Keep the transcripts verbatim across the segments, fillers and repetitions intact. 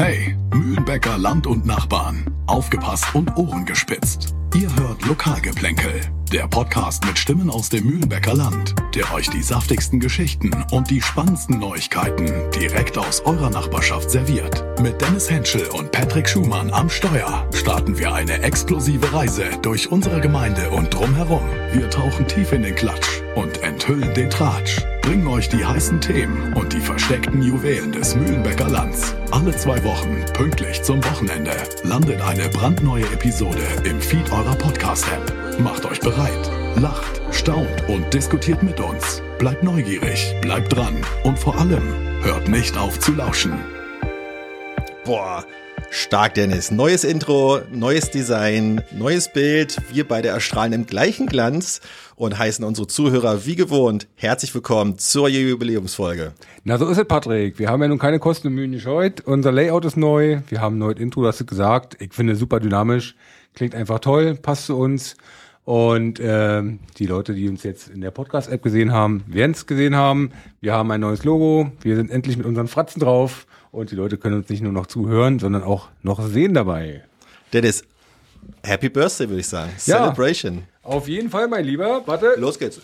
Hey, Mühlenbecker Land und Nachbarn, aufgepasst und Ohren gespitzt. Ihr hört Lokalgeplänkel, der Podcast mit Stimmen aus dem Mühlenbecker Land, der euch die saftigsten Geschichten und die spannendsten Neuigkeiten direkt aus eurer Nachbarschaft serviert. Mit Dennis Henschel und Patrick Schumann am Steuer starten wir eine exklusive Reise durch unsere Gemeinde und drumherum. Wir tauchen tief in den Klatsch und enthüllen den Tratsch, bringen euch die heißen Themen und die versteckten Juwelen des Mühlenbecker Lands. Alle zwei Wochen, pünktlich zum Wochenende, landet eine brandneue Episode im Feed eurer Podcast-App. Macht euch bereit, lacht, staunt und diskutiert mit uns. Bleibt neugierig, bleibt dran und vor allem hört nicht auf zu lauschen. Boah, stark, Dennis. Neues Intro, neues Design, neues Bild. Wir beide erstrahlen im gleichen Glanz und heißen unsere Zuhörer wie gewohnt herzlich willkommen zur Jubiläumsfolge. Na, so ist es, Patrick. Wir haben ja nun keine Kosten und Mühen gescheut. Unser Layout ist neu. Wir haben ein neues Intro, das hast du gesagt. Ich finde super dynamisch. Klingt einfach toll, passt zu uns. Und ähm, die Leute, die uns jetzt in der Podcast-App gesehen haben, werden es gesehen haben. Wir haben ein neues Logo. Wir sind endlich mit unseren Fratzen drauf. Und die Leute können uns nicht nur noch zuhören, sondern auch noch sehen dabei. Dennis, Happy Birthday, würde ich sagen. Ja, Celebration. Auf jeden Fall, mein Lieber. Warte. Los geht's.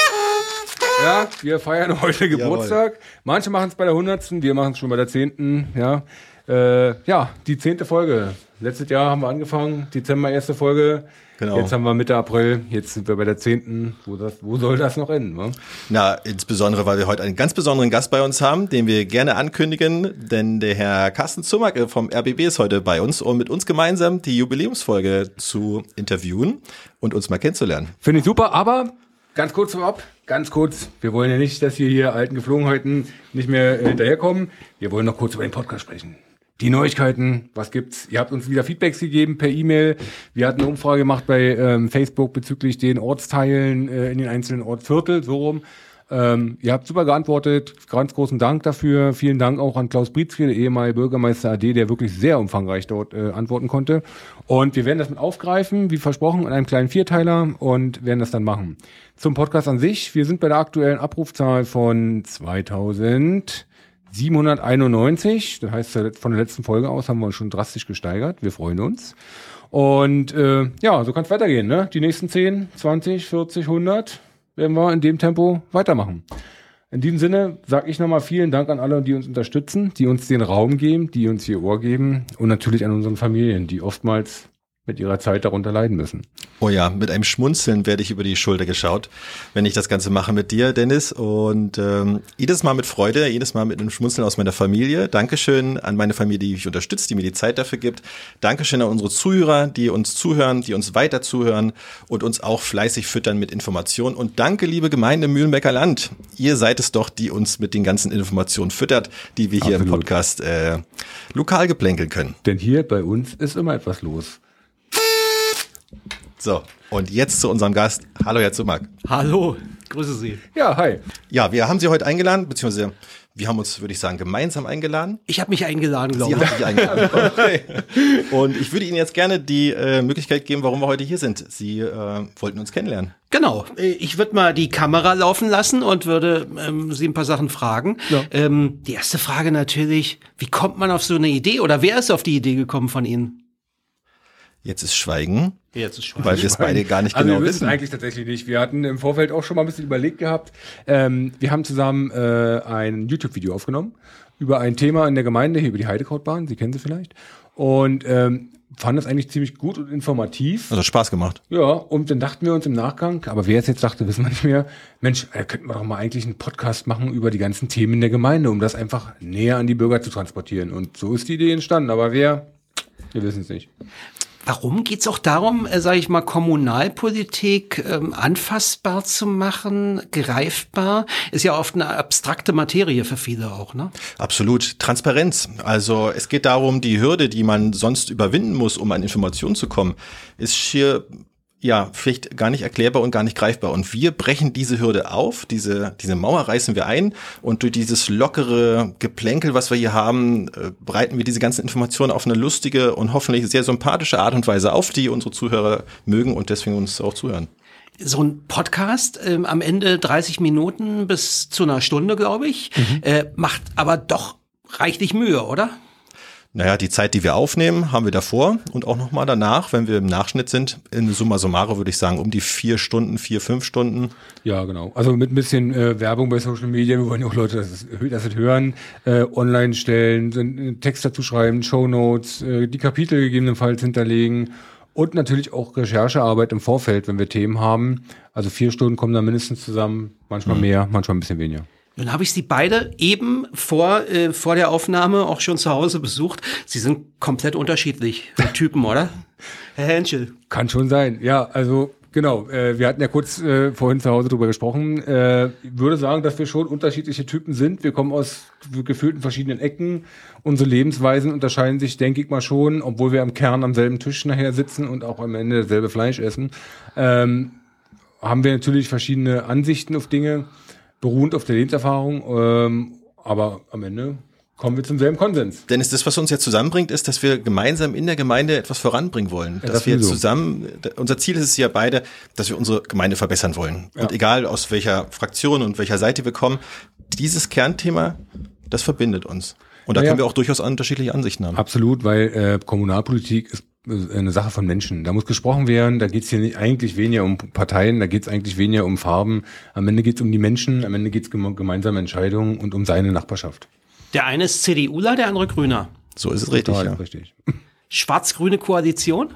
Ja, wir feiern heute Geburtstag. Jawohl. Manche machen es bei der hundertsten, wir machen es schon bei der zehnten. Ja, äh, ja, die zehnte Folge. Letztes Jahr haben wir angefangen, Dezember erste Folge. Genau. Jetzt haben wir Mitte April, jetzt sind wir bei der zehnten. Wo, das, wo soll das noch enden? Ne? Na, insbesondere, weil wir heute einen ganz besonderen Gast bei uns haben, den wir gerne ankündigen, denn der Herr Carsten Zumacke vom R B B ist heute bei uns, um mit uns gemeinsam die Jubiläumsfolge zu interviewen und uns mal kennenzulernen. Finde ich super, aber ganz kurz vorab, ganz kurz, wir wollen ja nicht, dass wir hier alten Geflogenheiten nicht mehr äh, hinterherkommen. Wir wollen noch kurz über den Podcast sprechen. Die Neuigkeiten, was gibt's? Ihr habt uns wieder Feedbacks gegeben per E-Mail. Wir hatten eine Umfrage gemacht bei ähm, Facebook bezüglich den Ortsteilen äh, in den einzelnen Ortsviertel, so rum. Ähm, ihr habt super geantwortet. Ganz großen Dank dafür. Vielen Dank auch an Klaus Brietzke, der ehemalige Bürgermeister A D, der wirklich sehr umfangreich dort äh, antworten konnte. Und wir werden das mit aufgreifen, wie versprochen, in einem kleinen Vierteiler und werden das dann machen. Zum Podcast an sich. Wir sind bei der aktuellen Abrufzahl von zweitausendsiebenhunderteinundneunzig. Das heißt, von der letzten Folge aus haben wir uns schon drastisch gesteigert. Wir freuen uns. Und äh, ja, so kann es weitergehen. Ne? Die nächsten zehn, zwanzig, vierzig, hundert werden wir in dem Tempo weitermachen. In diesem Sinne sage ich nochmal vielen Dank an alle, die uns unterstützen, die uns den Raum geben, die uns ihr Ohr geben und natürlich an unseren Familien, die oftmals mit ihrer Zeit darunter leiden müssen. Oh ja, mit einem Schmunzeln werde ich über die Schulter geschaut, wenn ich das Ganze mache mit dir, Dennis. Und ähm, jedes Mal mit Freude, jedes Mal mit einem Schmunzeln aus meiner Familie. Dankeschön an meine Familie, die mich unterstützt, die mir die Zeit dafür gibt. Dankeschön an unsere Zuhörer, die uns zuhören, die uns weiter zuhören und uns auch fleißig füttern mit Informationen. Und danke, liebe Gemeinde Mühlenbecker Land. Ihr seid es doch, die uns mit den ganzen Informationen füttert, die wir hier Absolut. Im Podcast äh, lokal geplänkeln können. Denn hier bei uns ist immer etwas los. So, und jetzt zu unserem Gast. Hallo, Herr Zumack. Hallo, grüße Sie. Ja, hi. Ja, wir haben Sie heute eingeladen, beziehungsweise wir haben uns, würde ich sagen, gemeinsam eingeladen. Ich habe mich eingeladen, glaube ich. Sie haben sich eingeladen. Okay. Und ich würde Ihnen jetzt gerne die äh, Möglichkeit geben, warum wir heute hier sind. Sie äh, wollten uns kennenlernen. Genau. Ich würde mal die Kamera laufen lassen und würde ähm, Sie ein paar Sachen fragen. Ja. Ähm, die erste Frage natürlich, wie kommt man auf so eine Idee oder wer ist auf die Idee gekommen von Ihnen? Jetzt ist Schweigen, Jetzt ist Schweigen. weil wir es beide gar nicht also genau wir wissen. wissen eigentlich tatsächlich nicht. Wir hatten im Vorfeld auch schon mal ein bisschen überlegt gehabt. Ähm, wir haben zusammen äh, ein YouTube-Video aufgenommen über ein Thema in der Gemeinde, hier über die Heidekrautbahn, Sie kennen sie vielleicht. Und ähm, fanden das eigentlich ziemlich gut und informativ. Also Spaß gemacht. Ja, und dann dachten wir uns im Nachgang, aber wer es jetzt dachte, wissen wir nicht mehr, Mensch, äh, könnten wir doch mal eigentlich einen Podcast machen über die ganzen Themen in der Gemeinde, um das einfach näher an die Bürger zu transportieren. Und so ist die Idee entstanden. Aber wer, wir wissen es nicht. Warum geht's auch darum, äh, sage ich mal, Kommunalpolitik ähm, anfassbar zu machen, greifbar? Ist ja oft eine abstrakte Materie für viele auch, ne? Absolut. Transparenz. Also es geht darum, die Hürde, die man sonst überwinden muss, um an Informationen zu kommen, ist schier ja, vielleicht gar nicht erklärbar und gar nicht greifbar. Und wir brechen diese Hürde auf, diese diese Mauer reißen wir ein und durch dieses lockere Geplänkel, was wir hier haben, äh, breiten wir diese ganzen Informationen auf eine lustige und hoffentlich sehr sympathische Art und Weise auf, die unsere Zuhörer mögen und deswegen uns auch zuhören. So ein Podcast, ähm, am Ende dreißig Minuten bis zu einer Stunde, glaube ich, mhm. äh, macht aber doch reichlich Mühe, oder? Naja, die Zeit, die wir aufnehmen, haben wir davor und auch nochmal danach, wenn wir im Nachschnitt sind, in summa summarum würde ich sagen, um die vier Stunden, vier, fünf Stunden. Ja, genau. Also mit ein bisschen äh, Werbung bei Social Media, wir wollen ja auch Leute das, das hören, äh, online stellen, einen Text dazu schreiben, Shownotes, äh, die Kapitel gegebenenfalls hinterlegen und natürlich auch Recherchearbeit im Vorfeld, wenn wir Themen haben. Also vier Stunden kommen da mindestens zusammen, manchmal mhm. mehr, manchmal ein bisschen weniger. Nun habe ich Sie beide eben vor, äh, vor der Aufnahme auch schon zu Hause besucht. Sie sind komplett unterschiedlich, Typen, oder? Herr Henschel. Kann schon sein, ja, also genau. Äh, wir hatten ja kurz äh, vorhin zu Hause drüber gesprochen. Äh, ich würde sagen, dass wir schon unterschiedliche Typen sind. Wir kommen aus gefühlten verschiedenen Ecken. Unsere Lebensweisen unterscheiden sich, denke ich mal schon, obwohl wir im Kern am selben Tisch nachher sitzen und auch am Ende dasselbe Fleisch essen. Ähm, haben wir natürlich verschiedene Ansichten auf Dinge, beruhend auf der Lebenserfahrung, ähm, aber am Ende kommen wir zum selben Konsens. Denn ist das, was uns jetzt zusammenbringt, ist, dass wir gemeinsam in der Gemeinde etwas voranbringen wollen. Ja, dass das wir sowieso. zusammen, unser Ziel ist es ja beide, dass wir unsere Gemeinde verbessern wollen. Ja. Und egal aus welcher Fraktion und welcher Seite wir kommen, dieses Kernthema, das verbindet uns. Und da Ja, ja. können wir auch durchaus unterschiedliche Ansichten haben. Absolut, weil äh, Kommunalpolitik ist eine Sache von Menschen. Da muss gesprochen werden, da geht es hier nicht, eigentlich weniger um Parteien, da geht es eigentlich weniger um Farben. Am Ende geht es um die Menschen, am Ende geht es um gemeinsame Entscheidungen und um seine Nachbarschaft. Der eine ist CDUler, der andere Grüner. So ist es richtig, Total, ja. richtig. Schwarz-grüne Koalition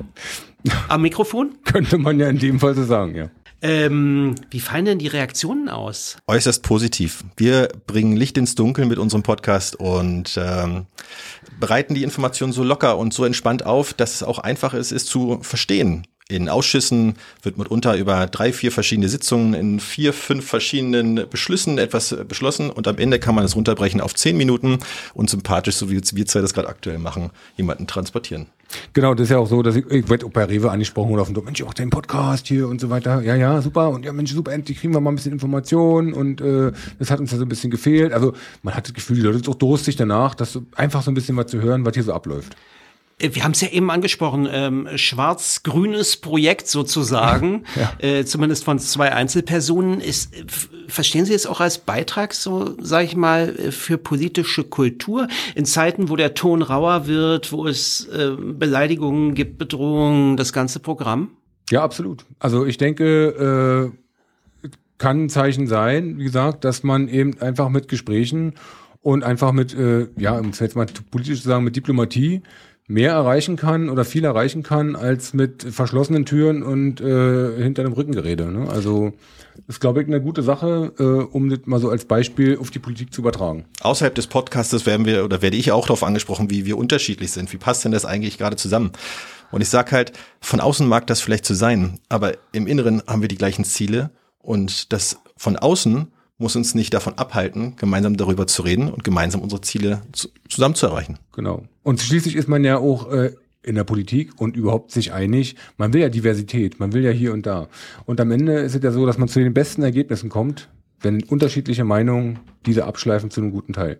am Mikrofon. Könnte man ja in dem Fall so sagen, ja. Ähm, wie fallen denn die Reaktionen aus? Äußerst positiv. Wir bringen Licht ins Dunkeln mit unserem Podcast und ähm, bereiten die Informationen so locker und so entspannt auf, dass es auch einfach ist, es zu verstehen. In Ausschüssen wird mitunter über drei, vier verschiedene Sitzungen in vier, fünf verschiedenen Beschlüssen etwas beschlossen und am Ende kann man es runterbrechen auf zehn Minuten und sympathisch, so wie wir zwei das gerade aktuell machen, jemanden transportieren. Genau, das ist ja auch so, dass ich, ich werde auch bei Rewe angesprochen oder auf dem Dorf, Mensch, auch dein Podcast hier und so weiter. Ja, ja, super. Und ja, Mensch, super, endlich kriegen wir mal ein bisschen Informationen und äh, das hat uns ja so ein bisschen gefehlt. Also man hat das Gefühl, die Leute sind auch durstig danach, dass so, einfach so ein bisschen was zu hören, was hier so abläuft. Wir haben es ja eben angesprochen, ähm, schwarz-grünes Projekt sozusagen, Ja. äh, zumindest von zwei Einzelpersonen. Ist, f- verstehen Sie es auch als Beitrag, so sage ich mal, äh, für politische Kultur in Zeiten, wo der Ton rauer wird, wo es äh, Beleidigungen gibt, Bedrohungen, das ganze Programm? Ja, absolut. Also ich denke, äh, kann ein Zeichen sein, wie gesagt, dass man eben einfach mit Gesprächen und einfach mit, äh, ja, um es jetzt mal politisch zu sagen, mit Diplomatie mehr erreichen kann oder viel erreichen kann, als mit verschlossenen Türen und äh, hinter dem Rückengerede. Ne? Also ist, glaube ich, eine gute Sache, äh, um das mal so als Beispiel auf die Politik zu übertragen. Außerhalb des Podcastes werden wir oder werde ich auch darauf angesprochen, wie wir unterschiedlich sind. Wie passt denn das eigentlich gerade zusammen? Und ich sage halt, von außen mag das vielleicht so sein, aber im Inneren haben wir die gleichen Ziele und das von außen muss uns nicht davon abhalten, gemeinsam darüber zu reden und gemeinsam unsere Ziele zu, zusammen zu erreichen. Genau. Und schließlich ist man ja auch äh, in der Politik und überhaupt sich einig. Man will ja Diversität, man will ja hier und da. Und am Ende ist es ja so, dass man zu den besten Ergebnissen kommt, wenn unterschiedliche Meinungen diese abschleifen zu einem guten Teil.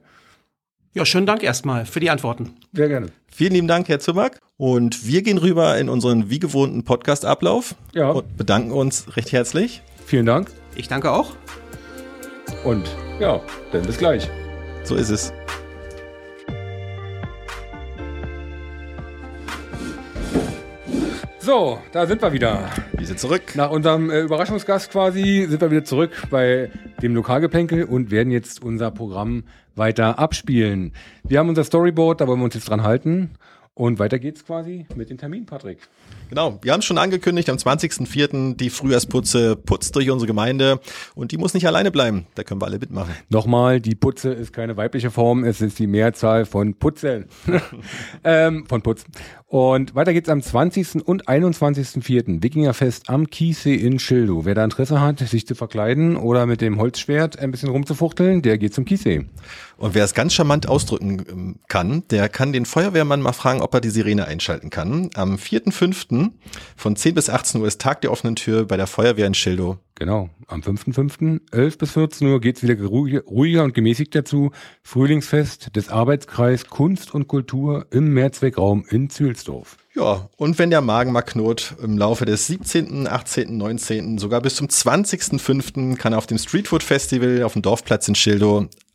Ja, schönen Dank erstmal für die Antworten. Sehr gerne. Vielen lieben Dank, Herr Zimmerk. Und wir gehen rüber in unseren wie gewohnten Podcast-Ablauf Ja. und bedanken uns recht herzlich. Vielen Dank. Ich danke auch. Und ja, dann bis gleich. So ist es. So, da sind wir wieder. Wir sind zurück. Nach unserem äh, Überraschungsgast quasi sind wir wieder zurück bei dem Lokalgeplänkel und werden jetzt unser Programm weiter abspielen. Wir haben unser Storyboard, da wollen wir uns jetzt dran halten. Und weiter geht's quasi mit dem Termin, Patrick. Genau, wir haben es schon angekündigt, am zwanzigsten vierten die Frühjahrsputze putzt durch unsere Gemeinde und die muss nicht alleine bleiben, da können wir alle mitmachen. Nochmal, die Putze ist keine weibliche Form, es ist die Mehrzahl von Putzen. ähm, von Putz. Und weiter geht's am zwanzigsten und einundzwanzigsten vierten Wikingerfest am Chiemsee in Schildow. Wer da Interesse hat, sich zu verkleiden oder mit dem Holzschwert ein bisschen rumzufuchteln, der geht zum Chiemsee. Und wer es ganz charmant ausdrücken kann, der kann den Feuerwehrmann mal fragen, ob er die Sirene einschalten kann. Am vierten fünften von zehn bis achtzehn Uhr ist Tag der offenen Tür bei der Feuerwehr in Schildow. Genau, am fünften fünften elf bis vierzehn Uhr geht's wieder ruhiger und gemäßigt dazu. Frühlingsfest des Arbeitskreis Kunst und Kultur im Mehrzweckraum in Zühlsdorf. Ja, und wenn der Magen mal knurrt, im Laufe des siebzehnten, achtzehnten, neunzehnten, sogar bis zum zwanzigsten fünften kann er auf dem Streetfood Festival auf dem Dorfplatz in Schildow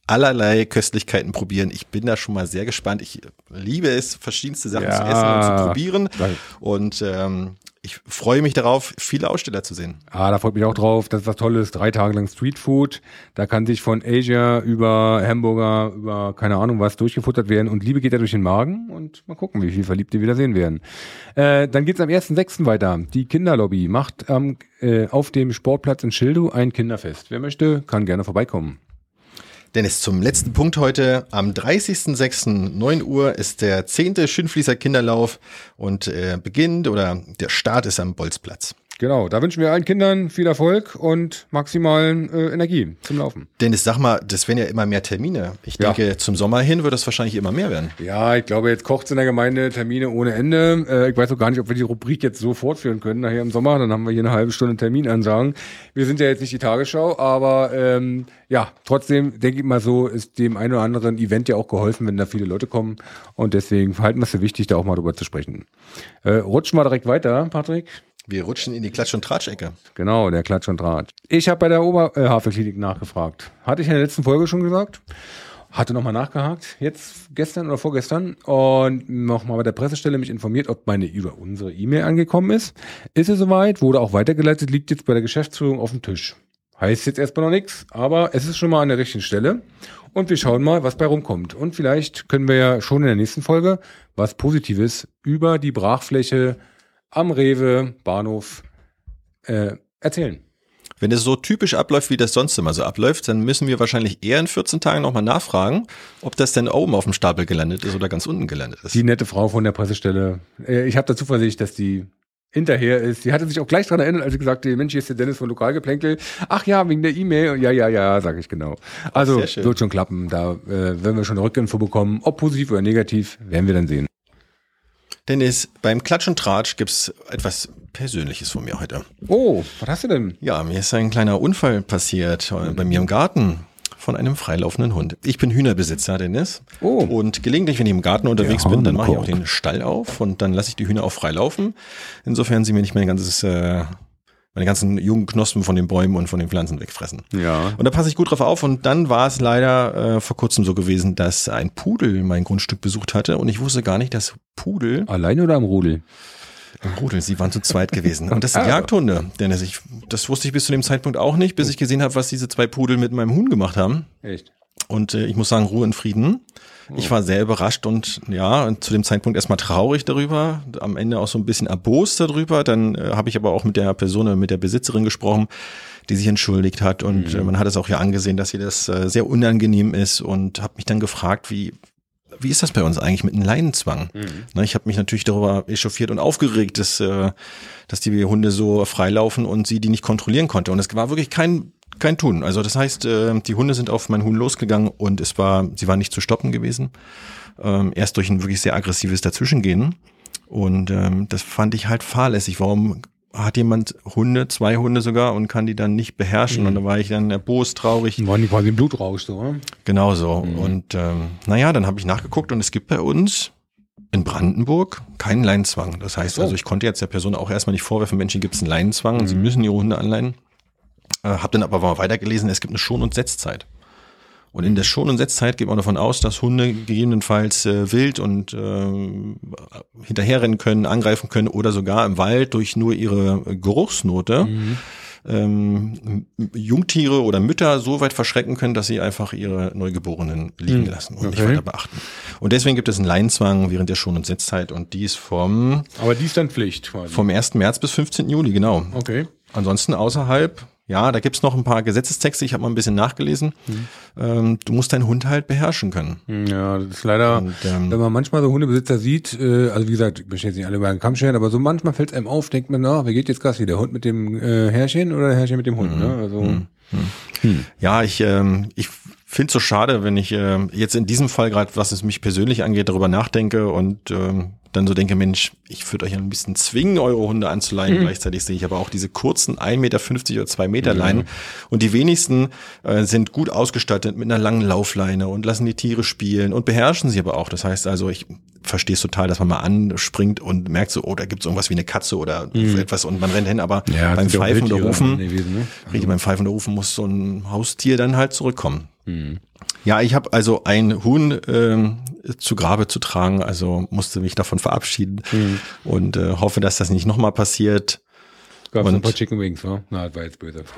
allerlei Köstlichkeiten probieren. Ich bin da schon mal sehr gespannt. Ich liebe es, verschiedenste Sachen Ja. zu essen und zu probieren. Geil. Und ähm, ich freue mich darauf, viele Aussteller zu sehen. Ah, da freut mich auch drauf. Das ist was Tolles. Drei Tage lang Streetfood. Da kann sich von Asia über Hamburger, über keine Ahnung was durchgefuttert werden. Und Liebe geht ja durch den Magen. Und mal gucken, wie viel Verliebte wieder sehen werden. Äh, dann geht's am ersten sechsten weiter. Die Kinderlobby macht ähm, äh, auf dem Sportplatz in Schildow ein Kinderfest. Wer möchte, kann gerne vorbeikommen. Dennis, zum letzten Punkt heute. Am dreißigsten sechsten neun Uhr ist der zehnte Schönfließer Kinderlauf und äh, beginnt oder der Start ist am Bolzplatz. Genau, da wünschen wir allen Kindern viel Erfolg und maximalen äh, Energie zum Laufen. Dennis, sag mal, das werden ja immer mehr Termine. Ich Ja. denke, zum Sommer hin wird es wahrscheinlich immer mehr werden. Ja, ich glaube, jetzt kocht's in der Gemeinde Termine ohne Ende. Äh, ich weiß auch gar nicht, ob wir die Rubrik jetzt so fortführen können nachher im Sommer. Dann haben wir hier eine halbe Stunde Terminansagen. Wir sind ja jetzt nicht die Tagesschau, aber ähm, ja, trotzdem denke ich mal so, ist dem einen oder anderen Event ja auch geholfen, wenn da viele Leute kommen. Und deswegen halten wir es für wichtig, da auch mal drüber zu sprechen. Äh, rutschen wir direkt weiter, Patrick. Wir rutschen in die Klatsch- und Tratschecke. Genau, der Klatsch und Draht. Ich habe bei der Oberhavelklinik nachgefragt. Hatte ich in der letzten Folge schon gesagt. Hatte nochmal nachgehakt, jetzt gestern oder vorgestern, und nochmal bei der Pressestelle mich informiert, ob meine über unsere E-Mail angekommen ist. Ist es soweit, wurde auch weitergeleitet, liegt jetzt bei der Geschäftsführung auf dem Tisch. Heißt jetzt erstmal noch nichts, aber es ist schon mal an der richtigen Stelle. Und wir schauen mal, was bei rumkommt. Und vielleicht können wir ja schon in der nächsten Folge was Positives über die Brachfläche am Rewe Bahnhof äh, erzählen. Wenn es so typisch abläuft, wie das sonst immer so abläuft, dann müssen wir wahrscheinlich eher in vierzehn Tagen nochmal nachfragen, ob das denn oben auf dem Stapel gelandet ist oder ganz unten gelandet ist. Die nette Frau von der Pressestelle. Äh, ich habe da Zuversicht, dass die hinterher ist. Sie hatte sich auch gleich dran erinnert, als sie gesagt hat, Mensch, hier ist der Dennis von Lokalgeplänkel. Ach ja, wegen der E-Mail. Ja, ja, ja, sage ich genau. Also Sehr schön. wird schon klappen. Da äh, werden wir schon eine Rückinfo bekommen. Ob positiv oder negativ, werden wir dann sehen. Dennis, beim Klatsch und Tratsch gibt's etwas Persönliches von mir heute. Oh, was hast du denn? Ja, mir ist ein kleiner Unfall passiert äh, bei mir im Garten von einem freilaufenden Hund. Ich bin Hühnerbesitzer, Dennis. Oh. Und gelegentlich, wenn ich im Garten unterwegs Der bin, dann mache ich auch Hornkorb. den Stall auf und dann lasse ich die Hühner auch frei laufen. Insofern sie mir nicht mein ganzes, äh, meine ganzen jungen Knospen von den Bäumen und von den Pflanzen wegfressen. Ja. Und da passe ich gut drauf auf. Und dann war es leider äh, vor kurzem so gewesen, dass ein Pudel mein Grundstück besucht hatte. Und ich wusste gar nicht, dass Pudel Alleine oder am Rudel? im Rudel, sie waren zu zweit gewesen. Und das sind Ah. Jagdhunde. Denn ich, das wusste ich bis zu dem Zeitpunkt auch nicht, bis ich gesehen habe, was diese zwei Pudel mit meinem Huhn gemacht haben. Echt? Und äh, ich muss sagen, Ruhe in Frieden. Ich war sehr überrascht und ja, und zu dem Zeitpunkt erstmal traurig darüber, am Ende auch so ein bisschen erbost darüber. Dann äh, habe ich aber auch mit der Person, mit der Besitzerin gesprochen, die sich entschuldigt hat. Und äh, man hat es auch ja angesehen, dass ihr das äh, sehr unangenehm ist und habe mich dann gefragt, wie wie ist das bei uns eigentlich mit einem Leinenzwang? Mhm. Na, ich habe mich natürlich darüber echauffiert und aufgeregt, dass, äh, dass die Hunde so freilaufen und sie die nicht kontrollieren konnte. Und es war wirklich kein kein Tun. Also das heißt, äh, die Hunde sind auf mein Huhn losgegangen und es war, sie war nicht zu stoppen gewesen. Ähm, erst durch ein wirklich sehr aggressives Dazwischengehen. Und ähm, das fand ich halt fahrlässig. Warum hat jemand Hunde, zwei Hunde sogar, und kann die dann nicht beherrschen? Und da war ich dann erbost, traurig. Waren die quasi im Blutrausch so, oder? Genau so. Und ähm, naja, dann habe ich nachgeguckt und es gibt bei uns in Brandenburg keinen Leinenzwang. Das heißt So. also, ich konnte jetzt der Person auch erstmal nicht vorwerfen, Menschen, gibt es einen Leinenzwang und sie müssen ihre Hunde anleihen. Äh, hab dann aber mal weitergelesen, es gibt eine Schon- und Setzzeit. Und in der Schon- und Setzzeit geht man davon aus, dass Hunde gegebenenfalls äh, wild und äh, hinterherrennen können, angreifen können oder sogar im Wald durch nur ihre Geruchsnote ähm, Jungtiere oder Mütter so weit verschrecken können, dass sie einfach ihre Neugeborenen liegen lassen und nicht Okay. weiter beachten. Und deswegen gibt es einen Leinenzwang während der Schon- und Setzzeit und die ist vom, Aber die ist dann Pflicht quasi. vom ersten März bis fünfzehnten Juli, genau. Okay. Ansonsten außerhalb, ja, da gibt's noch ein paar Gesetzestexte, ich habe mal ein bisschen nachgelesen. Ähm, du musst deinen Hund halt beherrschen können. Ja, das ist leider, Und, ähm, wenn man manchmal so Hundebesitzer sieht, äh, also wie gesagt, ich möchte jetzt nicht alle über den Kamm scheren, aber so manchmal fällt es einem auf, denkt man, na, wer geht jetzt Gassi, der Hund mit dem äh, Herrchen oder der Herrchen mit dem Hund, ne? Also, Ja, ich, ähm, ich finde es so schade, wenn ich äh, jetzt in diesem Fall gerade, was es mich persönlich angeht, darüber nachdenke und ähm, dann so denke, Mensch, ich würde euch ein bisschen zwingen, eure Hunde anzuleihen. Gleichzeitig sehe ich aber auch diese kurzen ein Meter fünfzig oder zwei Meter Leinen. Und die wenigsten äh, sind gut ausgestattet mit einer langen Laufleine und lassen die Tiere spielen und beherrschen sie aber auch. Das heißt also, ich verstehe es total, dass man mal anspringt und merkt so, oh, da gibt es irgendwas wie eine Katze oder etwas und man rennt hin. Aber ja, beim sind ja auch Pfeifen oder Wildtiere Rufen, gewesen, ne? richtig, beim Pfeifen oder Rufen muss so ein Haustier dann halt zurückkommen. Ja, ich habe also ein Huhn ähm, zu Grabe zu tragen, also musste mich davon verabschieden mhm. und äh, hoffe, dass das nicht nochmal passiert. Gab es ein paar Chicken Wings, ne? Na, das war jetzt böse.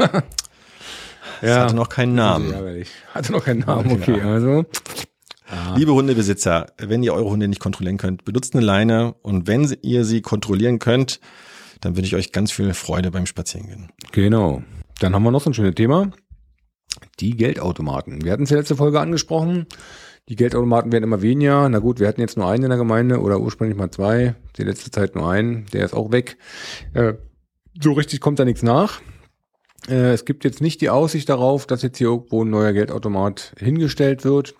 Es ja, hatte noch keinen Namen. Hatte noch keinen Namen, okay, also. Ah. Liebe Hundebesitzer, wenn ihr eure Hunde nicht kontrollieren könnt, benutzt eine Leine und wenn ihr sie kontrollieren könnt, dann wünsche ich euch ganz viel Freude beim Spazierengehen. Genau. Dann haben wir noch so ein schönes Thema. Die Geldautomaten. Wir hatten es ja letzte Folge angesprochen. Die Geldautomaten werden immer weniger. Na gut, wir hatten jetzt nur einen in der Gemeinde oder ursprünglich mal zwei. Die letzte Zeit nur einen. Der ist auch weg. Äh, so richtig kommt da nichts nach. Äh, es gibt jetzt nicht die Aussicht darauf, dass jetzt hier irgendwo ein neuer Geldautomat hingestellt wird.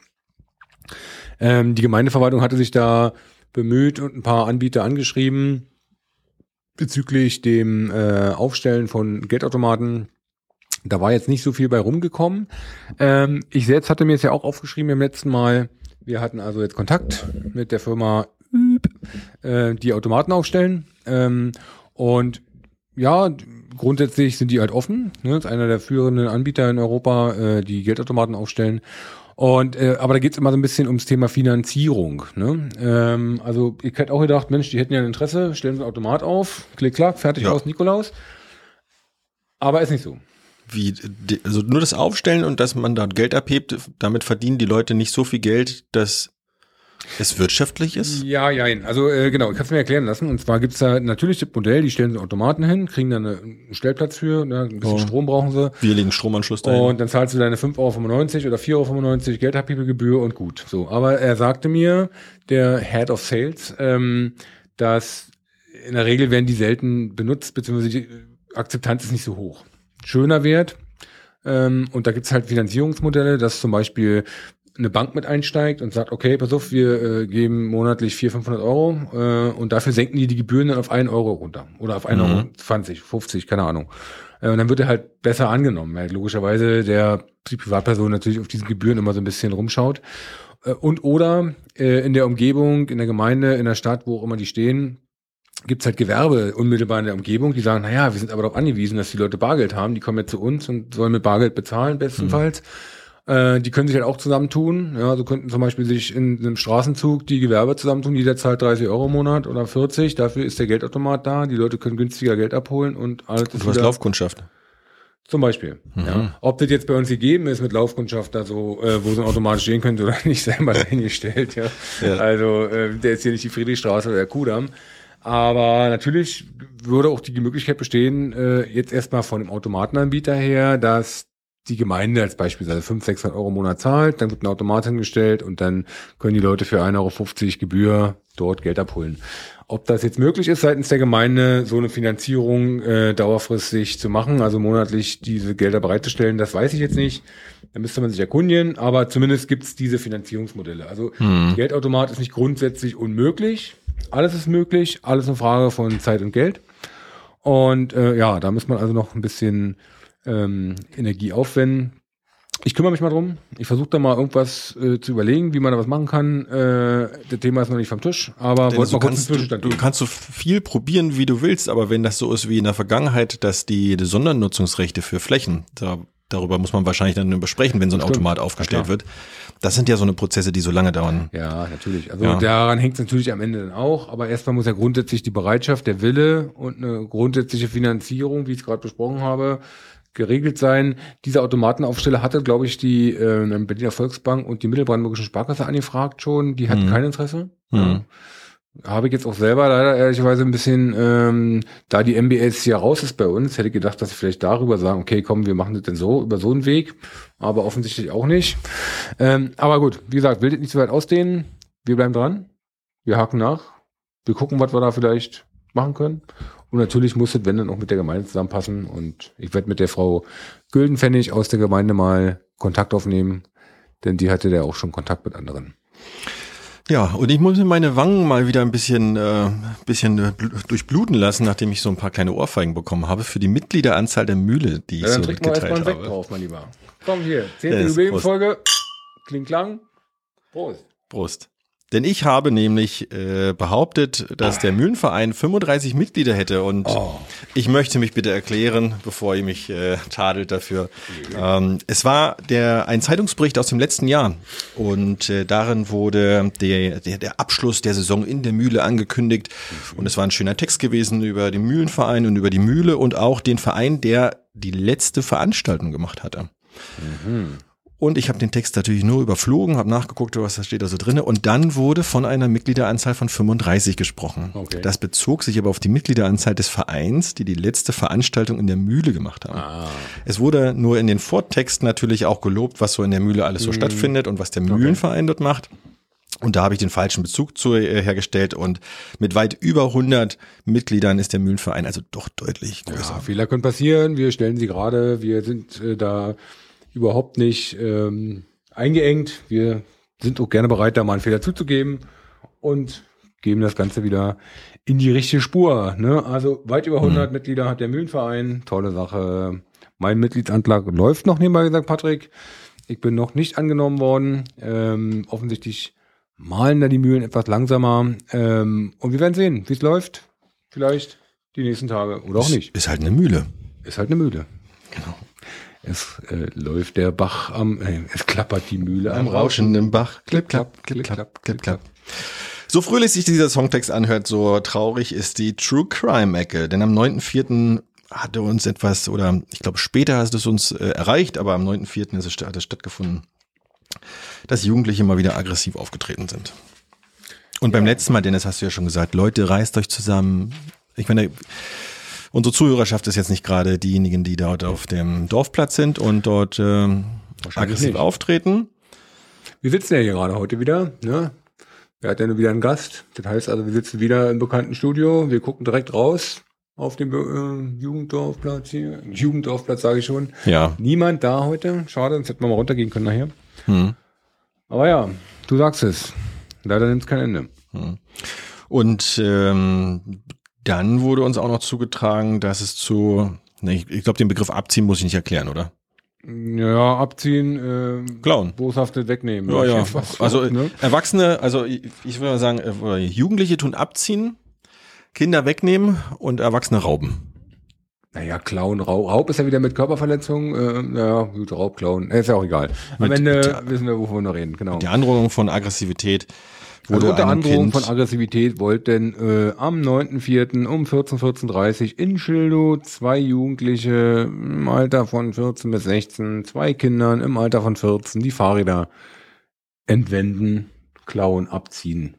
Ähm, die Gemeindeverwaltung hatte sich da bemüht und ein paar Anbieter angeschrieben bezüglich dem äh, Aufstellen von Geldautomaten. Da war jetzt nicht so viel bei rumgekommen. Ähm, ich selbst hatte mir es ja auch aufgeschrieben beim letzten Mal. Wir hatten also jetzt Kontakt mit der Firma, äh, die Automaten aufstellen. Ähm, und ja, grundsätzlich sind die halt offen. Ne? Das ist einer der führenden Anbieter in Europa, äh, die Geldautomaten aufstellen. Und äh, aber da geht's immer so ein bisschen ums Thema Finanzierung. Ne? Ähm, also ich hätte auch gedacht, Mensch, die hätten ja ein Interesse, stellen sie einen Automat auf, klick, klack, fertig ja. aus, Nikolaus. Aber ist nicht so. Wie, also nur das Aufstellen und dass man da Geld abhebt, damit verdienen die Leute nicht so viel Geld, dass es wirtschaftlich ist? Ja, ja, also äh, genau, ich kann es mir erklären lassen. Und zwar gibt's da natürlich das Modell, die stellen so Automaten hin, kriegen dann eine, einen Stellplatz für, ne, ein bisschen oh. Strom brauchen sie. Wir legen Stromanschluss dahin. Und dann zahlst du deine fünf Euro fünfundneunzig oder vier Euro fünfundneunzig Geldabhebegebühr und gut. So, aber er sagte mir, der Head of Sales, ähm, dass in der Regel werden die selten benutzt, beziehungsweise die Akzeptanz ist nicht so hoch. Schöner Wert. Ähm, und da gibt's halt Finanzierungsmodelle, dass zum Beispiel eine Bank mit einsteigt und sagt, okay, pass auf, wir äh, geben monatlich vierhundert, fünfhundert Euro äh, und dafür senken die die Gebühren dann auf einen Euro runter oder auf einen Euro zwanzig, fünfzig, keine Ahnung. Äh, und dann wird er halt besser angenommen, weil logischerweise der die Privatperson natürlich auf diesen Gebühren immer so ein bisschen rumschaut. Äh, und oder äh, in der Umgebung, in der Gemeinde, in der Stadt, wo auch immer die stehen, gibt's halt Gewerbe unmittelbar in der Umgebung, die sagen, naja, wir sind aber darauf angewiesen, dass die Leute Bargeld haben, die kommen jetzt zu uns und sollen mit Bargeld bezahlen, bestenfalls. Mhm. Äh, die können sich halt auch zusammentun. Ja, so könnten zum Beispiel sich in einem Straßenzug die Gewerbe zusammentun, jeder zahlt dreißig Euro im Monat oder vierzig, dafür ist der Geldautomat da, die Leute können günstiger Geld abholen und alles ist Du hast Laufkundschaft. Zum Beispiel. Mhm. Ja. Ob das jetzt bei uns gegeben ist mit Laufkundschaft, da so, äh, wo so ein Automat stehen könnte oder nicht, selber dahingestellt. Ja. Ja. Also äh, der ist hier nicht die Friedrichstraße oder der Kudamm. Aber natürlich würde auch die Möglichkeit bestehen, äh, jetzt erstmal von dem Automatenanbieter her, dass die Gemeinde als beispielsweise fünfhundert, sechshundert Euro im Monat zahlt, dann wird ein Automat hingestellt und dann können die Leute für ein Euro fünfzig Gebühr dort Geld abholen. Ob das jetzt möglich ist, seitens der Gemeinde so eine Finanzierung äh, dauerfristig zu machen, also monatlich diese Gelder bereitzustellen, das weiß ich jetzt nicht. Da müsste man sich erkundigen, aber zumindest gibt es diese Finanzierungsmodelle. Also hm. Geldautomat ist nicht grundsätzlich unmöglich. Alles ist möglich, alles eine Frage von Zeit und Geld. Und äh, ja, da muss man also noch ein bisschen ähm, Energie aufwenden. Ich kümmere mich mal drum. Ich versuche da mal irgendwas äh, zu überlegen, wie man da was machen kann. Äh, das Thema ist noch nicht vom Tisch, aber wollte mal kurz einen Zwischenstand geben. Du kannst so viel probieren, wie du willst, aber wenn das so ist wie in der Vergangenheit, dass die, die Sondernutzungsrechte für Flächen, da, darüber muss man wahrscheinlich dann besprechen, wenn so ein Stimmt. Automat aufgestellt wird. Das sind ja so eine Prozesse, die so lange dauern. Ja, natürlich. Also ja. daran hängt es natürlich am Ende dann auch. Aber erstmal muss ja grundsätzlich die Bereitschaft, der Wille und eine grundsätzliche Finanzierung, wie ich es gerade besprochen habe, geregelt sein. Diese Automatenaufsteller hatte, glaube ich, die äh, Berliner Volksbank und die Mittelbrandenburgischen Sparkasse angefragt schon. Die hatten mhm. kein Interesse. Mhm. Ja. Habe ich jetzt auch selber leider ehrlicherweise ein bisschen, ähm, da die M B S ja raus ist bei uns, hätte ich gedacht, dass sie vielleicht darüber sagen, okay, komm, wir machen das denn so, über so einen Weg, aber offensichtlich auch nicht. Ähm, aber gut, wie gesagt, will das nicht so weit ausdehnen, wir bleiben dran, wir haken nach, wir gucken, was wir da vielleicht machen können und natürlich muss das, wenn dann auch mit der Gemeinde zusammenpassen und ich werde mit der Frau Güldenpfennig aus der Gemeinde mal Kontakt aufnehmen, denn die hatte ja auch schon Kontakt mit anderen. Ja, und ich muss mir meine Wangen mal wieder ein bisschen, äh, bisschen äh, durchbluten lassen, nachdem ich so ein paar kleine Ohrfeigen bekommen habe für die Mitgliederanzahl der Mühle, die ich ja, so geteilt habe. Dann trinken wir erstmal einen Sekt drauf, mein Lieber. Komm hier, zehnte Jubiläumsfolge, klingt lang. Prost. Prost. Denn ich habe nämlich äh, behauptet, dass der Mühlenverein fünfunddreißig Mitglieder hätte und oh. ich möchte mich bitte erklären, bevor ihr mich äh, tadelt dafür. Ja. Ähm, es war der ein Zeitungsbericht aus dem letzten Jahr und äh, darin wurde der, der der Abschluss der Saison in der Mühle angekündigt mhm. und es war ein schöner Text gewesen über den Mühlenverein und über die Mühle und auch den Verein, der die letzte Veranstaltung gemacht hatte. Mhm. Und ich habe den Text natürlich nur überflogen, habe nachgeguckt, was da steht da so drin. Und dann wurde von einer Mitgliederanzahl von fünfunddreißig gesprochen. Okay. Das bezog sich aber auf die Mitgliederanzahl des Vereins, die die letzte Veranstaltung in der Mühle gemacht haben. Ah. Es wurde nur in den Vortexten natürlich auch gelobt, was so in der Mühle alles so mhm. stattfindet und was der Mühlenverein dort macht. Und da habe ich den falschen Bezug zu äh, hergestellt und mit weit über hundert Mitgliedern ist der Mühlenverein also doch deutlich größer. Ja, Fehler können passieren. Wir stellen sie gerade. Wir sind äh, da überhaupt nicht ähm, eingeengt. Wir sind auch gerne bereit, da mal einen Fehler zuzugeben und geben das Ganze wieder in die richtige Spur. Ne? Also weit über hundert mhm. Mitglieder hat der Mühlenverein. Tolle Sache. Mein Mitgliedsantrag läuft noch, nebenbei gesagt, Patrick. Ich bin noch nicht angenommen worden. Ähm, offensichtlich malen da die Mühlen etwas langsamer. Ähm, und wir werden sehen, wie es läuft. Vielleicht die nächsten Tage oder auch ist, nicht. Ist halt eine Mühle. Ist halt eine Mühle. Genau. Es äh, läuft der Bach am, äh, es klappert die Mühle am rauschenden Bach. Klipp, klapp, klipp, klapp, klipp, klapp. So fröhlich sich dieser Songtext anhört, so traurig ist die True Crime Ecke. Denn am neunten vierten hatte uns etwas, oder ich glaube später hat es uns äh, erreicht, aber am neunten vierten ist es, hat es stattgefunden, dass Jugendliche mal wieder aggressiv aufgetreten sind. Und beim letzten Mal, Dennis, hast du ja schon gesagt, Leute, reißt euch zusammen. Ich meine, unsere Zuhörerschaft ist jetzt nicht gerade diejenigen, die dort auf dem Dorfplatz sind und dort äh, aggressiv nicht auftreten. Wir sitzen ja hier gerade heute wieder, ne? Wir hatten ja nur wieder einen Gast. Das heißt also, wir sitzen wieder im bekannten Studio. Wir gucken direkt raus auf dem äh, Jugenddorfplatz hier. Jugenddorfplatz sage ich schon. Ja. Niemand da heute. Schade, sonst hätten wir mal runtergehen können nachher. Hm. Aber ja, du sagst es. Leider nimmt es kein Ende. Hm. Und ähm, dann wurde uns auch noch zugetragen, dass es zu, ne, ich, ich glaube, den Begriff abziehen muss ich nicht erklären, oder? Ja, abziehen, äh, klauen. Boshafte wegnehmen. Ja, ja. Also ne? Erwachsene, also ich, ich würde mal sagen, äh, Jugendliche tun abziehen, Kinder wegnehmen und Erwachsene rauben. Naja, klauen, Raub, Raub ist ja wieder mit Körperverletzung, äh, naja, gut, Raub, klauen, ist ja auch egal. Am mit, Ende der, wissen wir, wovon wir reden, genau. Die Androhung von Aggressivität. Also unter Androhung von Aggressivität wollten äh, am neunten vierten um vierzehn, vierzehn Uhr dreißig in Schildow zwei Jugendliche im Alter von vierzehn bis sechzehn, zwei Kindern im Alter von vierzehn die Fahrräder entwenden, klauen, abziehen.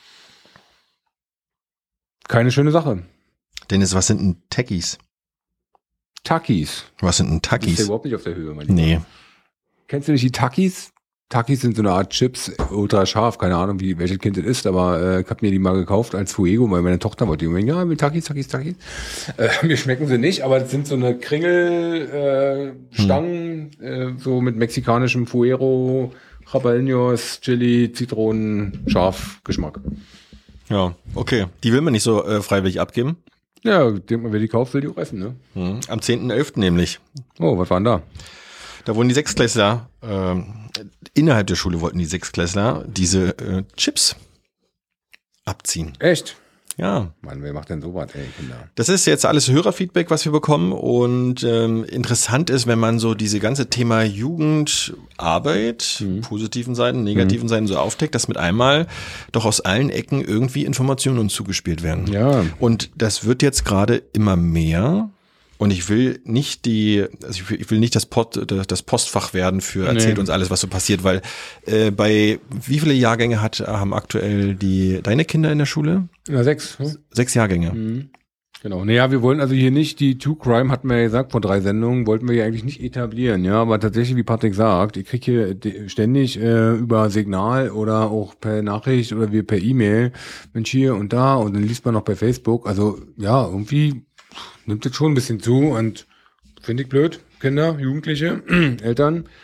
Keine schöne Sache. Dennis, was sind denn Techies? Takis. Was sind denn Takis? Das ist ja überhaupt nicht auf der Höhe, mein Lieber. Nee. Kennst du nicht die Takis? Takis sind so eine Art Chips, ultra scharf, keine Ahnung, wie welches Kind das ist, aber äh, ich habe mir die mal gekauft als Fuego, weil meine Tochter wollte die. Ja, mit Takis, Takis, Takis. Äh, mir schmecken sie nicht, aber das sind so eine Kringel äh, Stangen, hm. äh, so mit mexikanischem Fuero, Jalapenos, Chili, Zitronen, scharf Geschmack. Ja, okay. Die will man nicht so äh, freiwillig abgeben? Ja, denkt man, wer die kauft, will die auch essen, ne? Hm. Am zehnten elften nämlich. Oh, was war denn da? Da wurden die Sechsklässler, äh, innerhalb der Schule wollten die Sechsklässler diese äh, Chips abziehen. Echt? Ja. Mann, wer macht denn sowas, ey, Kinder? Das ist jetzt alles Hörerfeedback, was wir bekommen. Und ähm, interessant ist, wenn man so diese ganze Thema Jugendarbeit, mhm. positiven Seiten, negativen mhm. Seiten so aufdeckt, dass mit einmal doch aus allen Ecken irgendwie Informationen uns zugespielt werden. Ja. Und das wird jetzt gerade immer mehr. Und ich will nicht die, also ich will, ich will nicht das, Post, das Postfach werden für erzählt nee. uns alles, was so passiert, weil äh, bei wie viele Jahrgänge hat haben aktuell die deine Kinder in der Schule? Ja, sechs. Hm? Sechs Jahrgänge. Mhm. Genau. Naja, wir wollen also hier nicht die True Crime, hatten wir ja gesagt, vor drei Sendungen, wollten wir ja eigentlich nicht etablieren, ja, aber tatsächlich, wie Patrick sagt, ich kriege hier ständig äh, über Signal oder auch per Nachricht oder wir per E-Mail, Mensch, hier und da und dann liest man noch bei Facebook, also ja, irgendwie nimmt das schon ein bisschen zu und finde ich blöd, Kinder, Jugendliche, Eltern,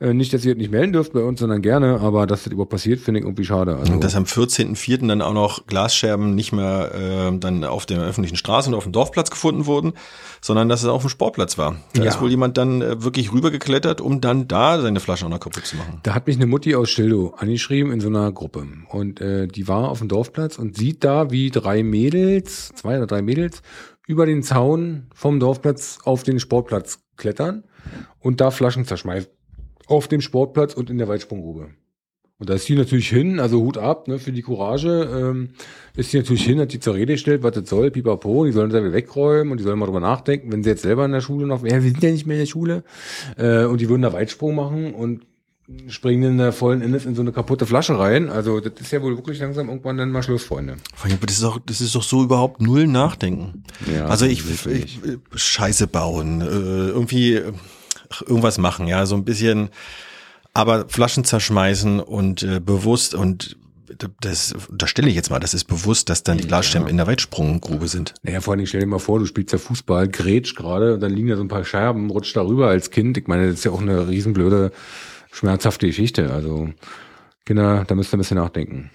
Äh, nicht, dass ihr das nicht melden dürft bei uns, sondern gerne, aber dass das überhaupt passiert, finde ich irgendwie schade. Also, Und dass am vierzehnten vierten dann auch noch Glasscherben nicht mehr äh, dann auf der öffentlichen Straße und auf dem Dorfplatz gefunden wurden, sondern dass es auf dem Sportplatz war. Da Ja. ist wohl jemand dann äh, wirklich rübergeklettert, um dann da seine Flasche auch noch kaputt zu machen. Da hat mich eine Mutti aus Schildow angeschrieben in so einer Gruppe. Und äh, die war auf dem Dorfplatz und sieht da, wie drei Mädels, zwei oder drei Mädels, über den Zaun vom Dorfplatz auf den Sportplatz klettern und da Flaschen zerschmeißen. Auf dem Sportplatz und in der Weitsprunggrube. Und da ist sie natürlich hin, also Hut ab, ne, für die Courage, ähm, ist sie natürlich hin, hat die zur Rede gestellt, was das soll, pipapo, die sollen das ja wegräumen und die sollen mal drüber nachdenken, wenn sie jetzt selber in der Schule noch, ja, wir sind ja nicht mehr in der Schule, äh, und die würden da Weitsprung machen und springen in der vollen Endes in so eine kaputte Flasche rein. Also das ist ja wohl wirklich langsam irgendwann dann mal Schluss, Freunde. Das ist doch, das ist doch so überhaupt null Nachdenken. Ja, also ich, wirklich. ich, Scheiße bauen, äh, irgendwie irgendwas machen, ja, so ein bisschen, aber Flaschen zerschmeißen und äh, bewusst und das, da stelle ich jetzt mal, das ist bewusst, dass dann die Glasscherben ja. in der Weitsprunggrube sind. Naja, vor allem, stell dir mal vor, du spielst ja Fußball, grätsch gerade und dann liegen da so ein paar Scherben, rutscht darüber als Kind. Ich meine, das ist ja auch eine riesenblöde, schmerzhafte Geschichte. Also Kinder, da müsst ihr ein bisschen nachdenken.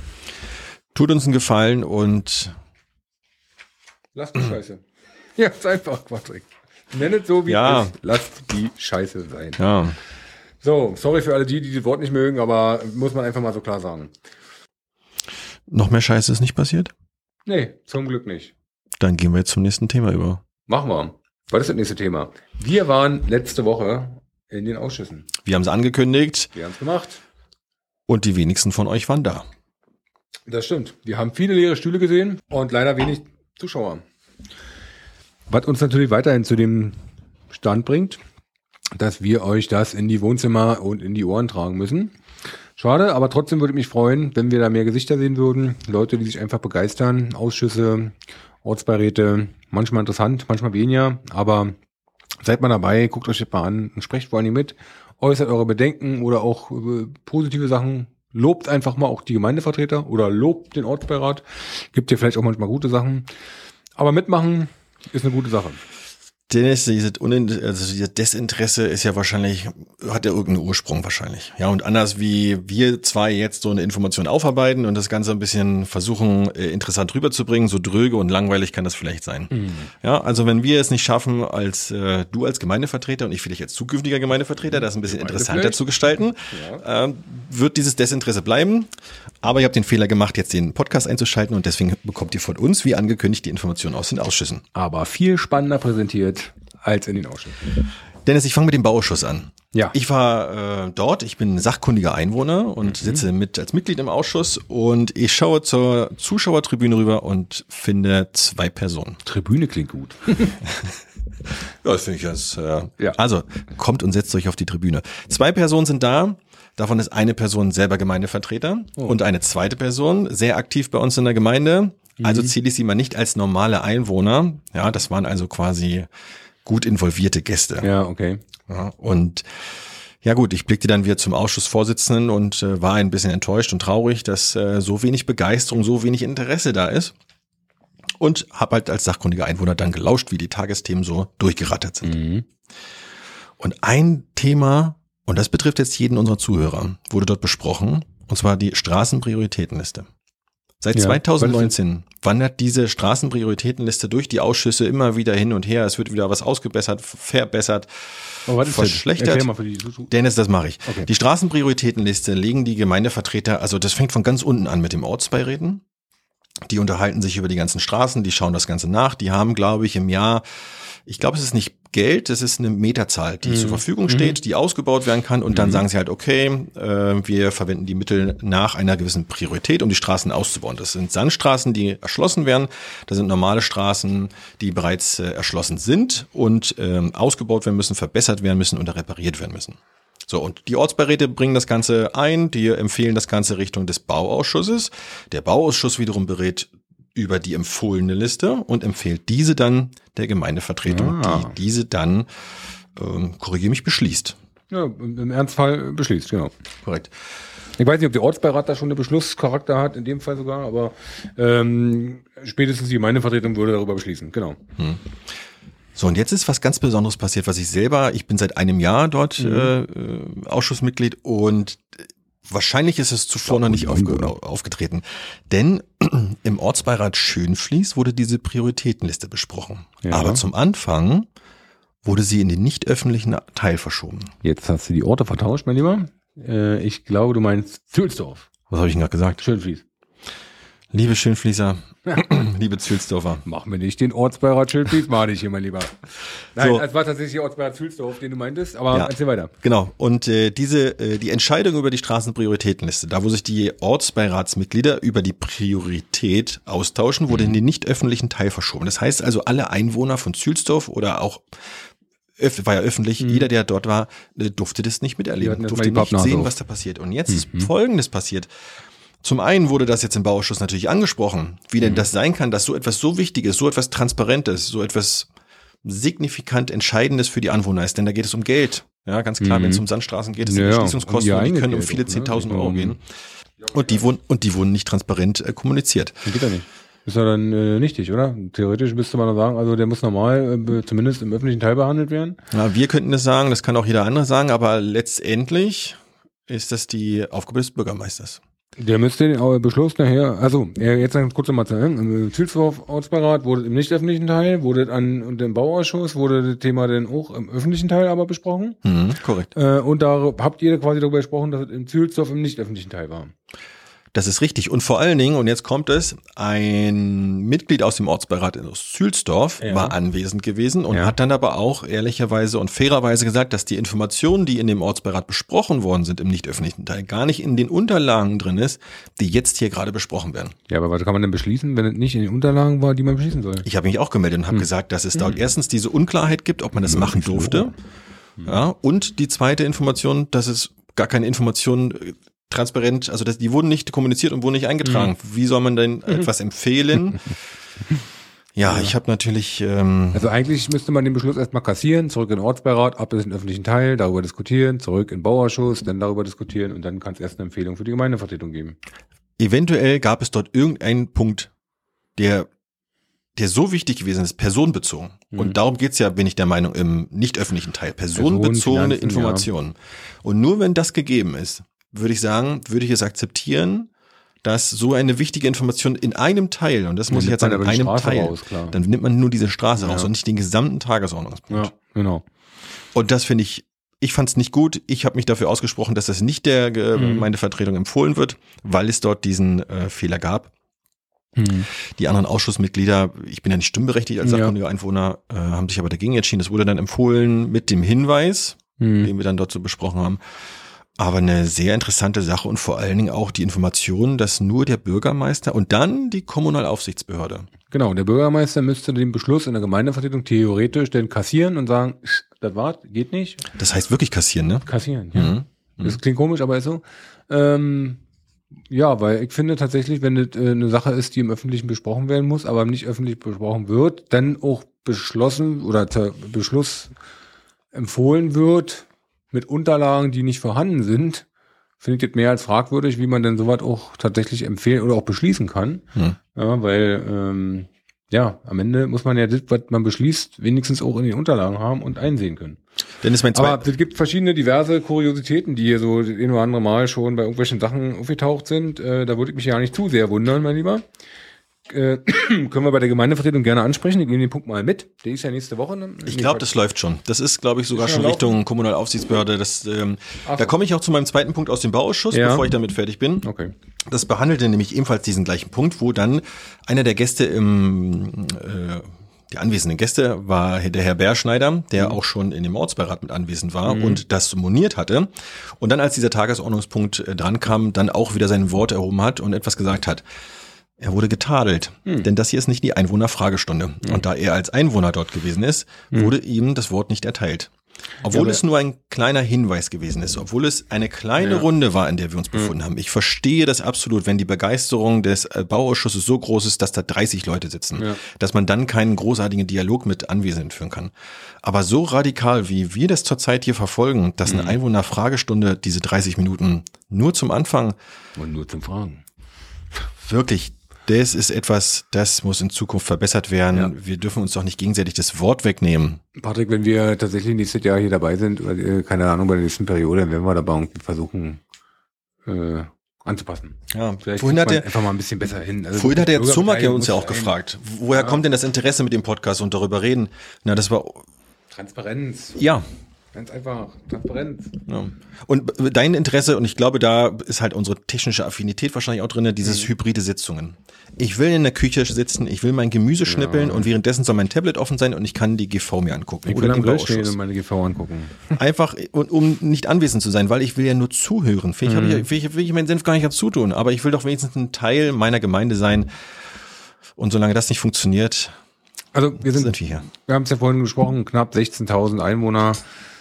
Tut uns einen Gefallen und lasst die Scheiße. Ja, ist einfach, Patrick. Nenn es so, wie ja. es ist. Lasst die Scheiße sein. Ja. So, sorry für alle die, die das Wort nicht mögen, aber muss man einfach mal so klar sagen. Noch mehr Scheiße ist nicht passiert? Nee, zum Glück nicht. Dann gehen wir jetzt zum nächsten Thema über. Machen wir. Was ist das nächste Thema? Wir waren letzte Woche in den Ausschüssen. Wir haben es angekündigt. Wir haben es gemacht. Und die wenigsten von euch waren da. Das stimmt. Wir haben viele leere Stühle gesehen und leider wenig Zuschauer. Was uns natürlich weiterhin zu dem Stand bringt, dass wir euch das in die Wohnzimmer und in die Ohren tragen müssen. Schade, aber trotzdem würde ich mich freuen, wenn wir da mehr Gesichter sehen würden. Leute, die sich einfach begeistern. Ausschüsse, Ortsbeiräte, manchmal interessant, manchmal weniger. Aber seid mal dabei, guckt euch das mal an und sprecht vor allem mit. Äußert eure Bedenken oder auch äh, positive Sachen. Lobt einfach mal auch die Gemeindevertreter oder lobt den Ortsbeirat. Gibt ja vielleicht auch manchmal gute Sachen. Aber mitmachen ist eine gute Sache. Dennis, dieses, Unin- also dieses Desinteresse ist ja wahrscheinlich, hat ja irgendeinen Ursprung wahrscheinlich. Ja, und anders wie wir zwei jetzt so eine Information aufarbeiten und das Ganze ein bisschen versuchen, äh, interessant rüberzubringen, so dröge und langweilig kann das vielleicht sein. Mhm. Ja, also wenn wir es nicht schaffen, als äh, du als Gemeindevertreter und ich vielleicht als zukünftiger Gemeindevertreter, das ein bisschen Gemeinde interessanter vielleicht. zu gestalten, ja. äh, wird dieses Desinteresse bleiben. Aber ihr habt den Fehler gemacht, jetzt den Podcast einzuschalten und deswegen bekommt ihr von uns, wie angekündigt, die Informationen aus den Ausschüssen. Aber viel spannender präsentiert als in den Ausschüssen. Dennis, ich fange mit dem Bauausschuss an. Ja. Ich war äh, dort, ich bin sachkundiger Einwohner und mhm. sitze mit als Mitglied im Ausschuss und ich schaue zur Zuschauertribüne rüber und finde zwei Personen. Tribüne klingt gut. Ja, das finde ich jetzt. Äh, ja. Also, kommt und setzt euch auf die Tribüne. Zwei Personen sind da. Davon ist eine Person selber Gemeindevertreter oh. und eine zweite Person sehr aktiv bei uns in der Gemeinde. Mhm. Also zähle ich sie mal nicht als normale Einwohner. Ja, das waren also quasi gut involvierte Gäste. Ja, okay. Ja, und ja gut, ich blickte dann wieder zum Ausschussvorsitzenden und äh, war ein bisschen enttäuscht und traurig, dass äh, so wenig Begeisterung, so wenig Interesse da ist. Und habe halt als sachkundiger Einwohner dann gelauscht, wie die Tagesthemen so durchgerattert sind. Mhm. Und ein Thema, und das betrifft jetzt jeden unserer Zuhörer, wurde dort besprochen, und zwar die Straßenprioritätenliste. Seit ja, zwanzig neunzehn wandert diese Straßenprioritätenliste durch die Ausschüsse immer wieder hin und her. Es wird wieder was ausgebessert, verbessert, oh, was ist verschlechtert. Mal für die Dennis, das mache ich. Okay. Die Straßenprioritätenliste legen die Gemeindevertreter, also das fängt von ganz unten an mit dem Ortsbeiräten. Die unterhalten sich über die ganzen Straßen, die schauen das Ganze nach. Die haben, glaube ich, im Jahr, ich glaube, es ist nicht Geld, es ist eine Meterzahl, die mhm. zur Verfügung steht, die ausgebaut werden kann. Und dann mhm. sagen sie halt, okay, äh, wir verwenden die Mittel nach einer gewissen Priorität, um die Straßen auszubauen. Das sind Sandstraßen, die erschlossen werden. Das sind normale Straßen, die bereits äh, erschlossen sind und ähm, ausgebaut werden müssen, verbessert werden müssen oder repariert werden müssen. So, und die Ortsbeiräte bringen das Ganze ein, die empfehlen das Ganze Richtung des Bauausschusses. Der Bauausschuss wiederum berät über die empfohlene Liste und empfiehlt diese dann der Gemeindevertretung, ah. die diese dann, ähm, korrigiere mich, beschließt. Ja, im Ernstfall beschließt, genau. Korrekt. Ich weiß nicht, ob der Ortsbeirat da schon einen Beschlusscharakter hat, in dem Fall sogar, aber ähm, spätestens die Gemeindevertretung würde darüber beschließen, genau. Hm. So, und jetzt ist was ganz Besonderes passiert, was ich selber, ich bin seit einem Jahr dort mhm. äh, Ausschussmitglied und wahrscheinlich ist es zuvor noch nicht aufge- aufgetreten. Denn im Ortsbeirat Schönfließ wurde diese Prioritätenliste besprochen. Ja. Aber zum Anfang wurde sie in den nicht öffentlichen Teil verschoben. Jetzt hast du die Orte vertauscht, mein Lieber. Äh, ich glaube, du meinst Zülsdorf. Was habe ich denn gerade gesagt? Schönfließ. Liebe Schönfließer, liebe Zülsdorfer. Mach mir nicht den Ortsbeirat Schönfließ, mach ich hier, mein Lieber. Nein, so. Es war tatsächlich der Ortsbeirat Zülsdorf, den du meintest, aber ja. Erzähl weiter. Genau, und äh, diese äh, die Entscheidung über die Straßenprioritätenliste, da wo sich die Ortsbeiratsmitglieder über die Priorität austauschen, wurde mhm. in den nicht öffentlichen Teil verschoben. Das heißt also, alle Einwohner von Zülsdorf oder auch war ja öffentlich, mhm. jeder, der dort war, durfte das nicht miterleben, durfte nicht sehen, was da passiert. Und jetzt mhm. ist Folgendes passiert. Zum einen wurde das jetzt im Bauausschuss natürlich angesprochen, wie denn mhm. das sein kann, dass so etwas so Wichtiges, so etwas Transparentes, so etwas signifikant Entscheidendes für die Anwohner ist. Denn da geht es um Geld. Ja, ganz klar, mhm. wenn es um Sandstraßen geht, es ja, um Erschließungskosten, um die, die können um viele zehntausend Euro gehen. Und die wurden, und die wurden nicht transparent äh, kommuniziert. Das geht ja nicht. Ist ja dann äh, nichtig, oder? Theoretisch müsste man sagen, also der muss normal, äh, zumindest im öffentlichen Teil behandelt werden. Ja, wir könnten das sagen, das kann auch jeder andere sagen, aber letztendlich ist das die Aufgabe des Bürgermeisters. Der müsste den Beschluss nachher, also jetzt kurz nochmal zu sagen, im Zülsdorf Ortsbeirat wurde im nicht öffentlichen Teil, wurde an und im Bauausschuss wurde das Thema dann auch im öffentlichen Teil aber besprochen. Mhm, korrekt. Äh, und da habt ihr quasi darüber gesprochen, dass es im Zülsdorf im nicht öffentlichen Teil war. Das ist richtig. Und vor allen Dingen, und jetzt kommt es, ein Mitglied aus dem Ortsbeirat aus Zülsdorf ja. war anwesend gewesen und ja. hat dann aber auch ehrlicherweise und fairerweise gesagt, dass die Informationen, die in dem Ortsbeirat besprochen worden sind im nicht öffentlichen Teil, gar nicht in den Unterlagen drin ist, die jetzt hier gerade besprochen werden. Ja, aber was kann man denn beschließen, wenn es nicht in den Unterlagen war, die man beschließen soll? Ich habe mich auch gemeldet und habe hm. gesagt, dass es dort hm. erstens diese Unklarheit gibt, ob man das machen durfte. Hm. Ja, und die zweite Information, dass es gar keine Informationen transparent, also das, die wurden nicht kommuniziert und wurden nicht eingetragen. Mhm. Wie soll man denn mhm. etwas empfehlen? ja, ja, ich habe natürlich... Ähm, also eigentlich müsste man den Beschluss erstmal kassieren, zurück in den Ortsbeirat, ab in den öffentlichen Teil, darüber diskutieren, zurück in den Bauausschuss, dann darüber diskutieren und dann kann es erst eine Empfehlung für die Gemeindevertretung geben. Eventuell gab es dort irgendeinen Punkt, der der so wichtig gewesen ist, personenbezogen. Mhm. Und darum geht's ja, bin ich der Meinung, im nicht öffentlichen Teil. Personenbezogene Person, Informationen. Ja. Und nur wenn das gegeben ist, würde ich sagen, würde ich es akzeptieren, dass so eine wichtige Information in einem Teil, und das muss ich jetzt sagen, in einem Teil, raus, dann nimmt man nur diese Straße ja. raus und nicht den gesamten Tagesordnungspunkt. Ja, genau. Und das finde ich, ich fand es nicht gut. Ich habe mich dafür ausgesprochen, dass das nicht der Gemeindevertretung empfohlen wird, weil es dort diesen äh, Fehler gab. Mhm. Die anderen Ausschussmitglieder, ich bin ja nicht stimmberechtigt als sachkundiger ja. Einwohner, äh, haben sich aber dagegen entschieden. Das wurde dann empfohlen mit dem Hinweis, mhm. den wir dann dort so besprochen haben. Aber eine sehr interessante Sache und vor allen Dingen auch die Information, dass nur der Bürgermeister und dann die Kommunalaufsichtsbehörde. Genau, der Bürgermeister müsste den Beschluss in der Gemeindevertretung theoretisch dann kassieren und sagen, das war's, geht nicht. Das heißt wirklich kassieren, ne? Kassieren, ja. Mhm. Das klingt komisch, aber ist so. Ähm, ja, weil ich finde tatsächlich, wenn das äh, eine Sache ist, die im Öffentlichen besprochen werden muss, aber nicht öffentlich besprochen wird, dann auch beschlossen oder ter Beschluss empfohlen wird, mit Unterlagen, die nicht vorhanden sind, finde ich das mehr als fragwürdig, wie man denn sowas auch tatsächlich empfehlen oder auch beschließen kann. Hm. Ja, weil, ähm, ja, am Ende muss man ja das, was man beschließt, wenigstens auch in den Unterlagen haben und einsehen können. Denn ist mein Aber es gibt verschiedene diverse Kuriositäten, die hier so das ein oder andere Mal schon bei irgendwelchen Sachen aufgetaucht sind. Äh, da würde ich mich ja nicht zu sehr wundern, mein Lieber. Äh, können wir bei der Gemeindevertretung gerne ansprechen. Ich nehme den Punkt mal mit. Der ist ja nächste Woche. Ne? Ich glaube, das läuft schon. Das ist, glaube ich, sogar schon Richtung Kommunalaufsichtsbehörde. Das, ähm, da so. komme ich auch zu meinem zweiten Punkt aus dem Bauausschuss, ja. bevor ich damit fertig bin. Okay. Das behandelte nämlich ebenfalls diesen gleichen Punkt, wo dann einer der Gäste im, äh, die anwesenden Gäste war der Herr Bärschneider, der mhm. auch schon in dem Ortsbeirat mit anwesend war mhm. und das moniert hatte. Und dann, als dieser Tagesordnungspunkt äh, dran kam, dann auch wieder sein Wort erhoben hat und etwas gesagt hat. Er wurde getadelt, hm. denn das hier ist nicht die Einwohnerfragestunde. Hm. Und da er als Einwohner dort gewesen ist, hm. wurde ihm das Wort nicht erteilt. Obwohl ja, es nur ein kleiner Hinweis gewesen ist, obwohl es eine kleine ja. Runde war, in der wir uns befunden hm. haben. Ich verstehe das absolut, wenn die Begeisterung des Bauausschusses so groß ist, dass da dreißig Leute sitzen, ja. dass man dann keinen großartigen Dialog mit Anwesenden führen kann. Aber so radikal, wie wir das zurzeit hier verfolgen, dass hm. eine Einwohnerfragestunde diese dreißig Minuten nur zum Anfang und nur zum Fragen wirklich das ist etwas, das muss in Zukunft verbessert werden. Ja. Wir dürfen uns doch nicht gegenseitig das Wort wegnehmen. Patrick, wenn wir tatsächlich nächstes Jahr hier dabei sind, oder keine Ahnung, bei der nächsten Periode, dann werden wir dabei versuchen, äh, anzupassen. Ja, vielleicht vorhin hat er einfach mal ein bisschen besser hin. Also vorhin hat der Zumak ja uns ja auch gefragt, woher ja. kommt denn das Interesse mit dem Podcast und darüber reden? Na, das war Transparenz. Ja. Ganz einfach, Transparenz. Ja. Und dein Interesse, und ich glaube, da ist halt unsere technische Affinität wahrscheinlich auch drin, dieses mhm. hybride Sitzungen. Ich will in der Küche sitzen, ich will mein Gemüse schnippeln ja. und währenddessen soll mein Tablet offen sein und ich kann die G V mir angucken. Ich will am Grill stehen und meine G V angucken. Einfach, um nicht anwesend zu sein, weil ich will ja nur zuhören. Vielleicht mhm. ich, will, ich, will ich meinen Senf gar nicht dazu tun, aber ich will doch wenigstens ein Teil meiner Gemeinde sein. Und solange das nicht funktioniert, also wir sind, sind wir hier. Wir haben es ja vorhin gesprochen, knapp sechzehntausend Einwohner.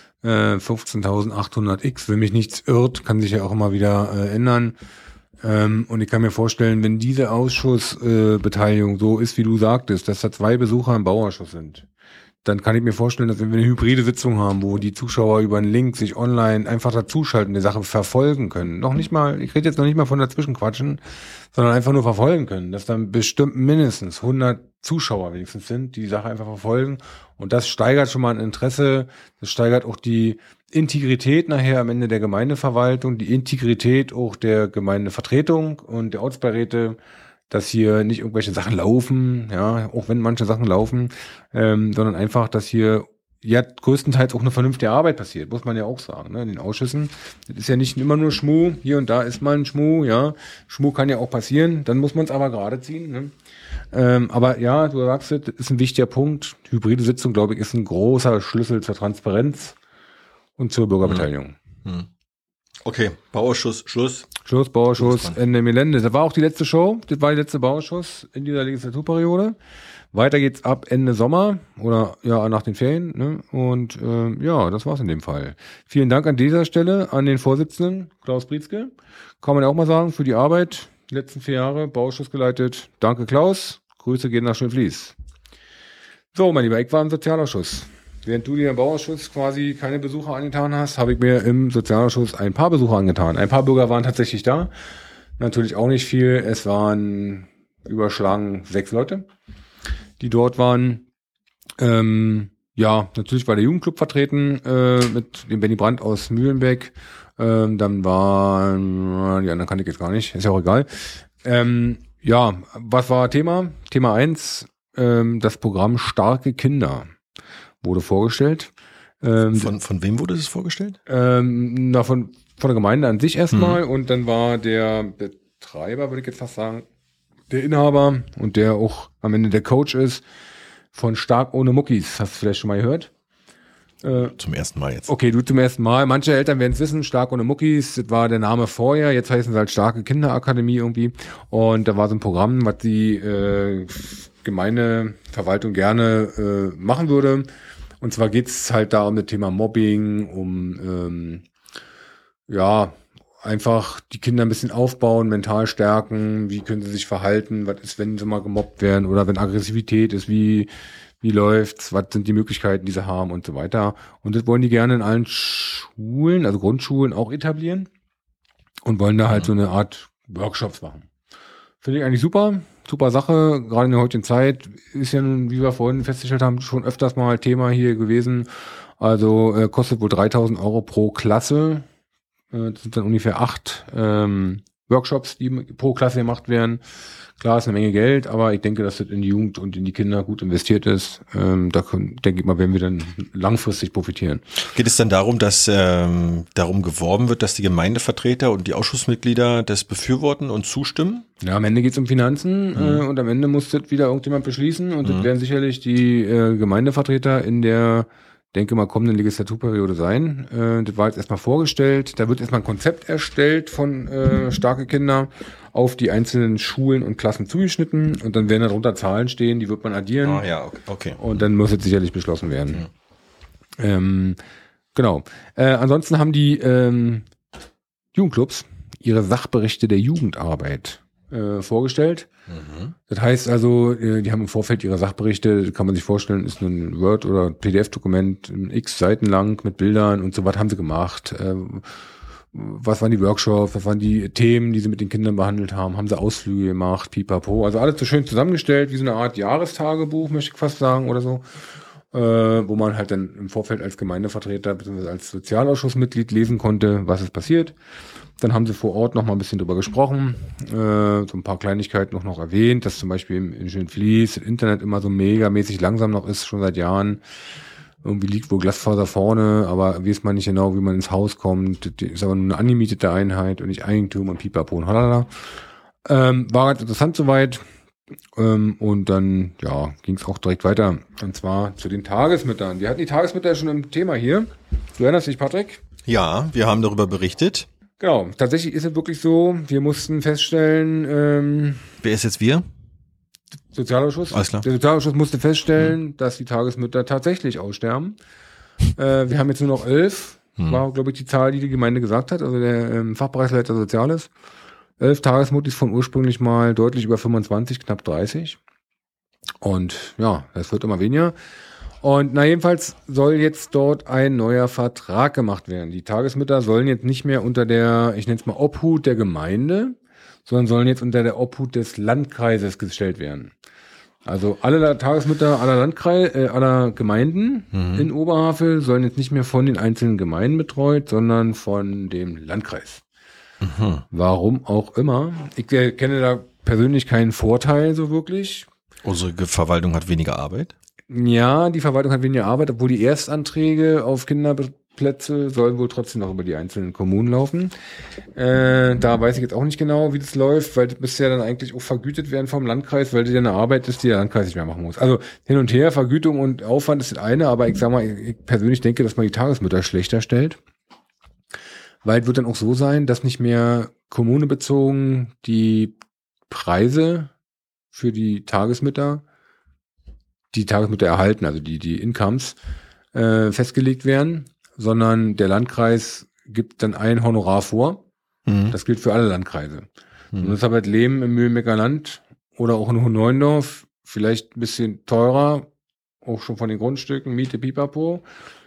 fünfzehntausendachthundert X, wenn mich nichts irrt, kann sich ja auch immer wieder äh, ändern. Ähm, und ich kann mir vorstellen, wenn diese Ausschussbeteiligung äh, so ist, wie du sagtest, dass da zwei Besucher im Bauausschuss sind, dann kann ich mir vorstellen, dass wenn wir eine hybride Sitzung haben, wo die Zuschauer über einen Link sich online einfach dazuschalten, die Sache verfolgen können. Noch nicht mal, ich rede jetzt noch nicht mal von dazwischenquatschen, sondern einfach nur verfolgen können, dass dann bestimmt mindestens hundert Zuschauer wenigstens sind, die die Sache einfach verfolgen. Und das steigert schon mal ein Interesse, das steigert auch die Integrität nachher am Ende der Gemeindeverwaltung, die Integrität auch der Gemeindevertretung und der Ortsbeiräte, dass hier nicht irgendwelche Sachen laufen, ja, auch wenn manche Sachen laufen, ähm, sondern einfach, dass hier ja größtenteils auch eine vernünftige Arbeit passiert, muss man ja auch sagen, ne, in den Ausschüssen. Das ist ja nicht immer nur Schmuh, hier und da ist mal ein Schmuh, ja. Schmuh kann ja auch passieren, dann muss man es aber gerade ziehen, ne. Ähm, aber ja, du sagst, das ist ein wichtiger Punkt. Hybride Sitzung, glaube ich, ist ein großer Schlüssel zur Transparenz und zur Bürgerbeteiligung. Hm. Okay, Bauausschuss, Schluss. Schluss, Bauausschuss, Ende Gelände. Das war auch die letzte Show, das war die letzte Bauausschuss in dieser Legislaturperiode. Weiter geht's ab Ende Sommer oder ja nach den Ferien. Ne? Und ähm, ja, das war's in dem Fall. Vielen Dank an dieser Stelle an den Vorsitzenden Klaus Brietzke. Kann man ja auch mal sagen, für die Arbeit. Die letzten vier Jahre Bauausschuss geleitet. Danke, Klaus. Grüße gehen nach Schönfließ. So, mein Lieber, ich war im Sozialausschuss. Während du dir im Bauausschuss quasi keine Besucher angetan hast, habe ich mir im Sozialausschuss ein paar Besucher angetan. Ein paar Bürger waren tatsächlich da. Natürlich auch nicht viel. Es waren überschlagen sechs Leute, die dort waren. Ähm, ja, natürlich war der Jugendclub vertreten äh, mit dem Benny Brandt aus Mühlenbeck. Ähm, dann waren, die anderen kann ich jetzt gar nicht, ist ja auch egal. Ähm, ja, was war Thema? Thema eins, ähm, das Programm Starke Kinder wurde vorgestellt. Ähm, von, von wem wurde das vorgestellt? Ähm, na, von, von der Gemeinde an sich erstmal. Hm. Und dann war der Betreiber, würde ich jetzt fast sagen, der Inhaber und der auch am Ende der Coach ist, von Stark ohne Muckis. Hast du vielleicht schon mal gehört? Äh, zum ersten Mal jetzt. Okay, du zum ersten Mal. Manche Eltern werden es wissen, Stark ohne Muckis, das war der Name vorher, jetzt heißen sie halt Starke Kinderakademie irgendwie. Und da war so ein Programm, was die äh, Gemeindeverwaltung gerne äh, machen würde. Und zwar geht's halt da um das Thema Mobbing, um ähm, ja, einfach die Kinder ein bisschen aufbauen, mental stärken, wie können sie sich verhalten, was ist, wenn sie mal gemobbt werden oder wenn Aggressivität ist, wie wie läuft's, was sind die Möglichkeiten, die sie haben und so weiter. Und das wollen die gerne in allen Schulen, also Grundschulen auch etablieren und wollen da halt so eine Art Workshops machen. Finde ich eigentlich super, super Sache, gerade in der heutigen Zeit ist ja nun, wie wir vorhin festgestellt haben, schon öfters mal Thema hier gewesen. Also äh, kostet wohl dreitausend Euro pro Klasse. Äh, das sind dann ungefähr acht ähm, Workshops, die pro Klasse gemacht werden. Klar, ist eine Menge Geld, aber ich denke, dass das in die Jugend und in die Kinder gut investiert ist. Ähm, da können, denke ich mal, werden wir dann langfristig profitieren. Geht es dann darum, dass ähm, darum geworben wird, dass die Gemeindevertreter und die Ausschussmitglieder das befürworten und zustimmen? Ja, am Ende geht es um Finanzen mhm. äh, und am Ende muss das wieder irgendjemand beschließen und mhm. das werden sicherlich die äh, Gemeindevertreter in der, denke mal, kommenden Legislaturperiode sein. Äh, das war jetzt erstmal vorgestellt. Da wird erstmal ein Konzept erstellt von äh, Starke Kinder auf die einzelnen Schulen und Klassen zugeschnitten und dann werden darunter Zahlen stehen, die wird man addieren. Ah ja, okay. Und dann muss es sicherlich beschlossen werden. Mhm. Ähm, genau. Äh, ansonsten haben die ähm, Jugendclubs ihre Sachberichte der Jugendarbeit äh, vorgestellt. Mhm. Das heißt also, äh, die haben im Vorfeld ihre Sachberichte, kann man sich vorstellen, ist ein Word- oder P D F-Dokument, x Seiten lang mit Bildern und so was haben sie gemacht. Äh, was waren die Workshops, was waren die Themen, die sie mit den Kindern behandelt haben, haben sie Ausflüge gemacht, pipapo. Also alles so schön zusammengestellt, wie so eine Art Jahrestagebuch, möchte ich fast sagen, oder so. Äh, wo man halt dann im Vorfeld als Gemeindevertreter bzw. als Sozialausschussmitglied lesen konnte, was ist passiert. Dann haben sie vor Ort noch mal ein bisschen drüber gesprochen, äh, so ein paar Kleinigkeiten noch, noch erwähnt, dass zum Beispiel in Schönfließ das Internet immer so megamäßig langsam noch ist, schon seit Jahren. Irgendwie liegt wohl Glasfaser vorne, aber weiß man nicht genau, wie man ins Haus kommt. Das ist aber nur eine angemietete Einheit und nicht Eigentum und pipapo und halala. Ähm, war halt interessant soweit. Ähm, und dann, ja, ging es auch direkt weiter. Und zwar zu den Tagesmüttern. Wir hatten die Tagesmütter schon im Thema hier. Du erinnerst dich, Patrick? Ja, wir haben darüber berichtet. Genau, tatsächlich ist es wirklich so, wir mussten feststellen, ähm, Wer ist jetzt wir? Sozialausschuss. Alles klar. Der Sozialausschuss musste feststellen, mhm. dass die Tagesmütter tatsächlich aussterben. Äh, wir haben jetzt nur noch elf, mhm. war, glaube ich, die Zahl, die die Gemeinde gesagt hat, also der ähm, Fachbereichsleiter Soziales. Elf Tagesmuttis von ursprünglich mal deutlich über fünfundzwanzig, knapp dreißig. Und ja, das wird immer weniger. Und na jedenfalls soll jetzt dort ein neuer Vertrag gemacht werden. Die Tagesmütter sollen jetzt nicht mehr unter der, ich nenne es mal Obhut der Gemeinde, sondern sollen jetzt unter der Obhut des Landkreises gestellt werden. Also alle Tagesmütter aller Landkreise, äh, aller Gemeinden mhm. in Oberhavel sollen jetzt nicht mehr von den einzelnen Gemeinden betreut, sondern von dem Landkreis. Mhm. Warum auch immer. Ich äh, kenne da persönlich keinen Vorteil so wirklich. Unsere Verwaltung hat weniger Arbeit? Ja, die Verwaltung hat weniger Arbeit, obwohl die Erstanträge auf Kinderplätze sollen wohl trotzdem noch über die einzelnen Kommunen laufen. Äh, da weiß ich jetzt auch nicht genau, wie das läuft, weil das müsste ja dann eigentlich auch vergütet werden vom Landkreis, weil das ja eine Arbeit ist, die der Landkreis nicht mehr machen muss. Also hin und her, Vergütung und Aufwand ist das eine, aber ich sag mal, ich persönlich denke, dass man die Tagesmütter schlechter stellt. Weil es wird dann auch so sein, dass nicht mehr kommunebezogen die Preise für die Tagesmütter die Tagesmütter erhalten, also die, die Incomes, äh, festgelegt werden, sondern der Landkreis gibt dann ein Honorar vor. Mhm. Das gilt für alle Landkreise. Mhm. Und das hat halt Leben im Mühlenbecker Land oder auch in Hohenneuendorf vielleicht ein bisschen teurer, auch schon von den Grundstücken, Miete, Pipapo,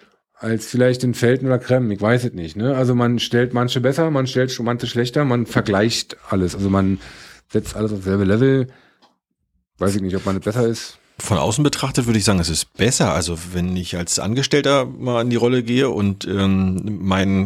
als vielleicht in Velten oder Kremmen, ich weiß es nicht. Ne? Also man stellt manche besser, man stellt schon manche schlechter, man vergleicht alles. Also man setzt alles auf selbe Level. Weiß ich nicht, ob man es besser ist. Von außen betrachtet würde ich sagen, es ist besser. Also wenn ich als Angestellter mal in die Rolle gehe und ähm, mein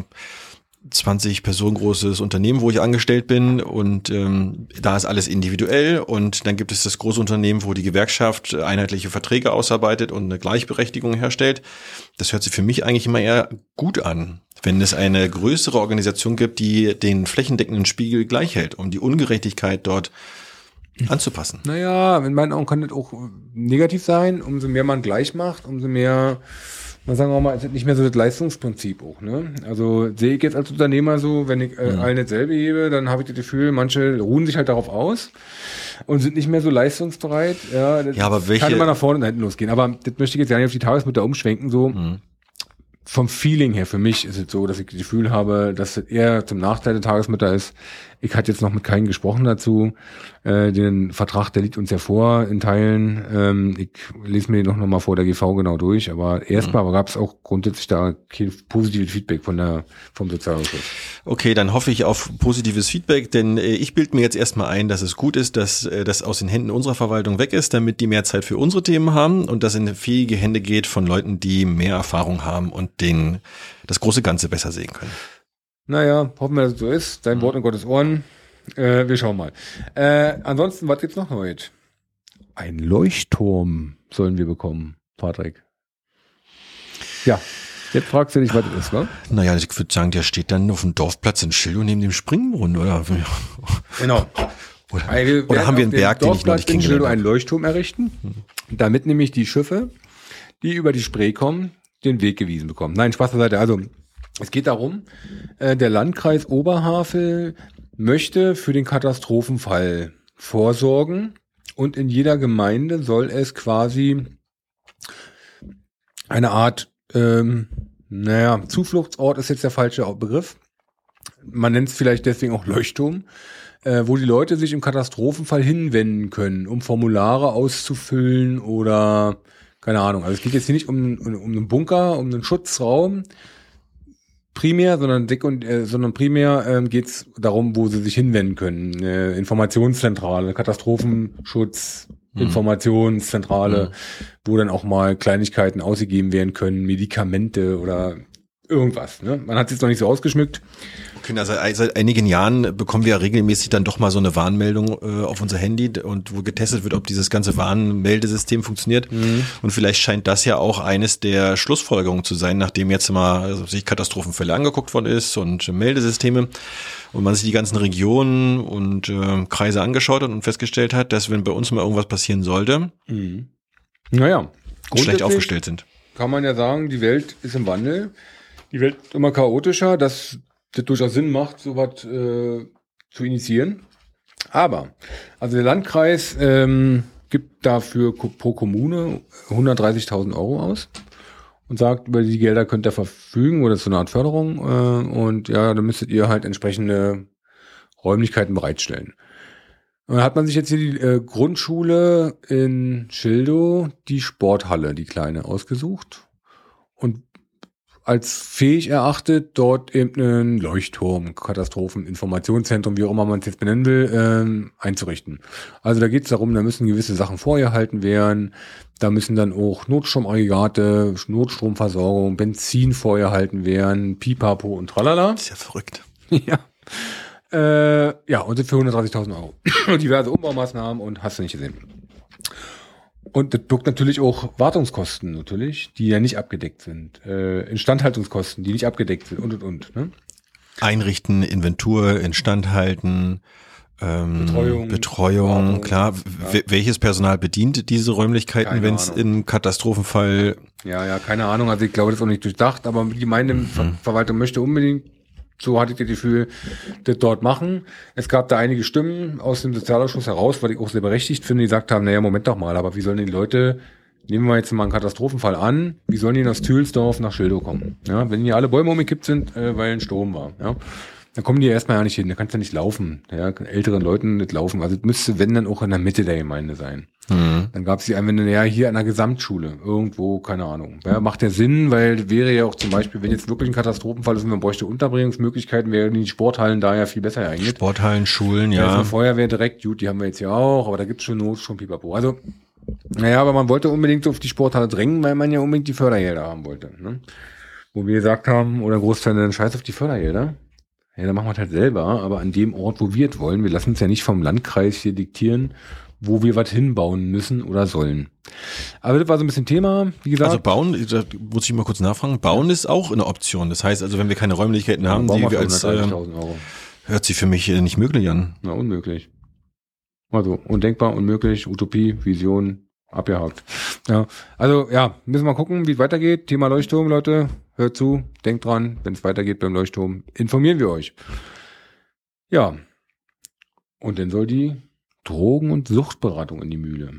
zwanzig Personen großes Unternehmen, wo ich angestellt bin und ähm, da ist alles individuell und dann gibt es das große Unternehmen, wo die Gewerkschaft einheitliche Verträge ausarbeitet und eine Gleichberechtigung herstellt. Das hört sich für mich eigentlich immer eher gut an, wenn es eine größere Organisation gibt, die den flächendeckenden Spiegel gleich hält, um die Ungerechtigkeit dort anzupassen. Naja, in meinen Augen kann das auch negativ sein. Umso mehr man gleich macht, umso mehr, man sagen wir mal, es ist nicht mehr so das Leistungsprinzip auch. Ne? Also sehe ich jetzt als Unternehmer so, wenn ich äh, mhm. allen dasselbe hebe, dann habe ich das Gefühl, manche ruhen sich halt darauf aus und sind nicht mehr so leistungsbereit. Ja, das ja, aber welche... kann immer nach vorne und hinten losgehen. Aber das möchte ich jetzt ja nicht auf die Tagesmutter umschwenken, so. Mhm. Vom Feeling her, für mich ist es so, dass ich das Gefühl habe, dass es eher zum Nachteil der Tagesmutter ist. Ich hatte jetzt noch mit keinem gesprochen dazu. Äh, den Vertrag, der liegt uns ja vor in Teilen. Ähm, ich lese mir den noch, noch mal vor der G V genau durch. Aber erstmal mhm. gab es auch grundsätzlich da kein positives Feedback von der, vom Sozialausschuss. Okay, dann hoffe ich auf positives Feedback, denn äh, ich bilde mir jetzt erstmal ein, dass es gut ist, dass äh, das aus den Händen unserer Verwaltung weg ist, damit die mehr Zeit für unsere Themen haben und das in fähige Hände geht von Leuten, die mehr Erfahrung haben und den das große Ganze besser sehen können. Naja, hoffen wir, dass es so ist. Dein mhm. Wort in Gottes Ohren. Äh, wir schauen mal. Äh, ansonsten, was gibt's noch heute? Ein Leuchtturm sollen wir bekommen, Patrick. Ja, jetzt fragst du dich, was das ist, wa? Naja, ich würde sagen, der steht dann auf dem Dorfplatz in Schildow neben dem Springbrunnen, oder? Genau. Oder, also, oder haben wir einen Berg, den ich noch nicht kennengelernt habe? einen Leuchtturm errichten, mhm. damit nämlich die Schiffe, die über die Spree kommen, den Weg gewiesen bekommen. Nein, Spaß beiseite. Also, es geht darum, äh, der Landkreis Oberhavel möchte für den Katastrophenfall vorsorgen und in jeder Gemeinde soll es quasi eine Art, ähm, naja, Zufluchtsort ist jetzt der falsche Begriff. Man nennt es vielleicht deswegen auch Leuchtturm, äh, wo die Leute sich im Katastrophenfall hinwenden können, um Formulare auszufüllen oder keine Ahnung. Also es geht jetzt hier nicht um, um, um einen Bunker, um einen Schutzraum. primär, sondern sekund, äh, sondern primär ähm, geht es darum, wo sie sich hinwenden können. Äh, Informationszentrale, Katastrophenschutz, mhm. Informationszentrale, mhm. wo dann auch mal Kleinigkeiten ausgegeben werden können, Medikamente oder irgendwas. Ne? Man hat es jetzt noch nicht so ausgeschmückt. Okay, also seit einigen Jahren bekommen wir ja regelmäßig dann doch mal so eine Warnmeldung äh, auf unser Handy und wo getestet wird, ob dieses ganze Warnmeldesystem funktioniert. Mhm. Und vielleicht scheint das ja auch eines der Schlussfolgerungen zu sein, nachdem jetzt mal also sich Katastrophenfälle angeguckt worden ist und Meldesysteme und man sich die ganzen Regionen und äh, Kreise angeschaut hat und festgestellt hat, dass wenn bei uns mal irgendwas passieren sollte, mhm. naja, schlecht aufgestellt sind. Kann man ja sagen, die Welt ist im Wandel. Die Welt ist immer chaotischer, dass das durchaus Sinn macht, sowas äh, zu initiieren. Aber, also der Landkreis ähm, gibt dafür pro Kommune hundertdreißigtausend Euro aus und sagt, über die Gelder könnt ihr verfügen oder so eine Art Förderung äh, und ja, dann müsstet ihr halt entsprechende Räumlichkeiten bereitstellen. Und dann hat man sich jetzt hier die äh, Grundschule in Schildow, die Sporthalle, die kleine, ausgesucht und als fähig erachtet, dort eben einen Leuchtturm, Katastropheninformationszentrum, wie auch immer man es jetzt benennen will, ähm, einzurichten. Also da geht es darum, da müssen gewisse Sachen vorgehalten werden, da müssen dann auch Notstromaggregate, Notstromversorgung, Benzin vorgehalten werden, Pipapo und tralala. Das ist ja verrückt. ja. Äh, ja, und sind für hundertdreißigtausend Euro. Und diverse Umbaumaßnahmen und hast du nicht gesehen. Und das birgt natürlich auch Wartungskosten natürlich, die ja nicht abgedeckt sind. Äh, Instandhaltungskosten, die nicht abgedeckt sind und, und, und. Ne? Einrichten, Inventur, Instandhalten, ähm, Betreuung, Betreuung Wartung, klar. Ja. Welches Personal bedient diese Räumlichkeiten, wenn es im Katastrophenfall... Ja, ja, keine Ahnung. Also ich glaube, das ist auch nicht durchdacht, aber die Gemeindeverwaltung mhm. möchte unbedingt, so hatte ich das Gefühl, das dort machen. Es gab da einige Stimmen aus dem Sozialausschuss heraus, was ich auch sehr berechtigt finde, die gesagt haben, naja, Moment doch mal, aber wie sollen die Leute, nehmen wir jetzt mal einen Katastrophenfall an, wie sollen die aus Thülsdorf nach Schildow kommen? Ja, wenn hier alle Bäume umgekippt sind, äh, weil ein Sturm war, ja, dann kommen die ja erstmal ja nicht hin, da kannst du ja nicht laufen, ja, älteren Leuten nicht laufen, also es müsste, wenn, dann auch in der Mitte der Gemeinde sein. Mhm. Dann gab es die Einwände, ja, hier an der Gesamtschule, irgendwo, keine Ahnung. Ja, macht ja Sinn, weil wäre ja auch zum Beispiel, wenn jetzt wirklich ein Katastrophenfall ist und man bräuchte Unterbringungsmöglichkeiten, wären die Sporthallen da ja viel besser geeignet. Sporthallen, Schulen, ja. Also Feuerwehr direkt, gut, die haben wir jetzt ja auch, aber da gibt's schon Not, schon Pipapo. Also, naja, aber man wollte unbedingt auf die Sporthalle drängen, weil man ja unbedingt die Fördergelder haben wollte. Ne? Wo wir gesagt haben, oder ein Großteil, dann scheiß auf die Fördergelder. Ja, dann machen wir es halt selber, aber an dem Ort, wo wir es wollen. Wir lassen es ja nicht vom Landkreis hier diktieren, wo wir was hinbauen müssen oder sollen. Aber das war so ein bisschen Thema, wie gesagt. Also bauen, da muss ich mal kurz nachfragen, bauen ist auch eine Option. Das heißt also, wenn wir keine Räumlichkeiten ja, haben, die wir als, äh, hört sich für mich nicht möglich an. Na, unmöglich. Also, undenkbar, unmöglich, Utopie, Vision, abgehakt. Ja, also, ja, müssen wir mal gucken, wie es weitergeht. Thema Leuchtturm, Leute, hört zu, denkt dran, wenn es weitergeht beim Leuchtturm, informieren wir euch. Ja. Und dann soll die Drogen- und Suchtberatung in die Mühle.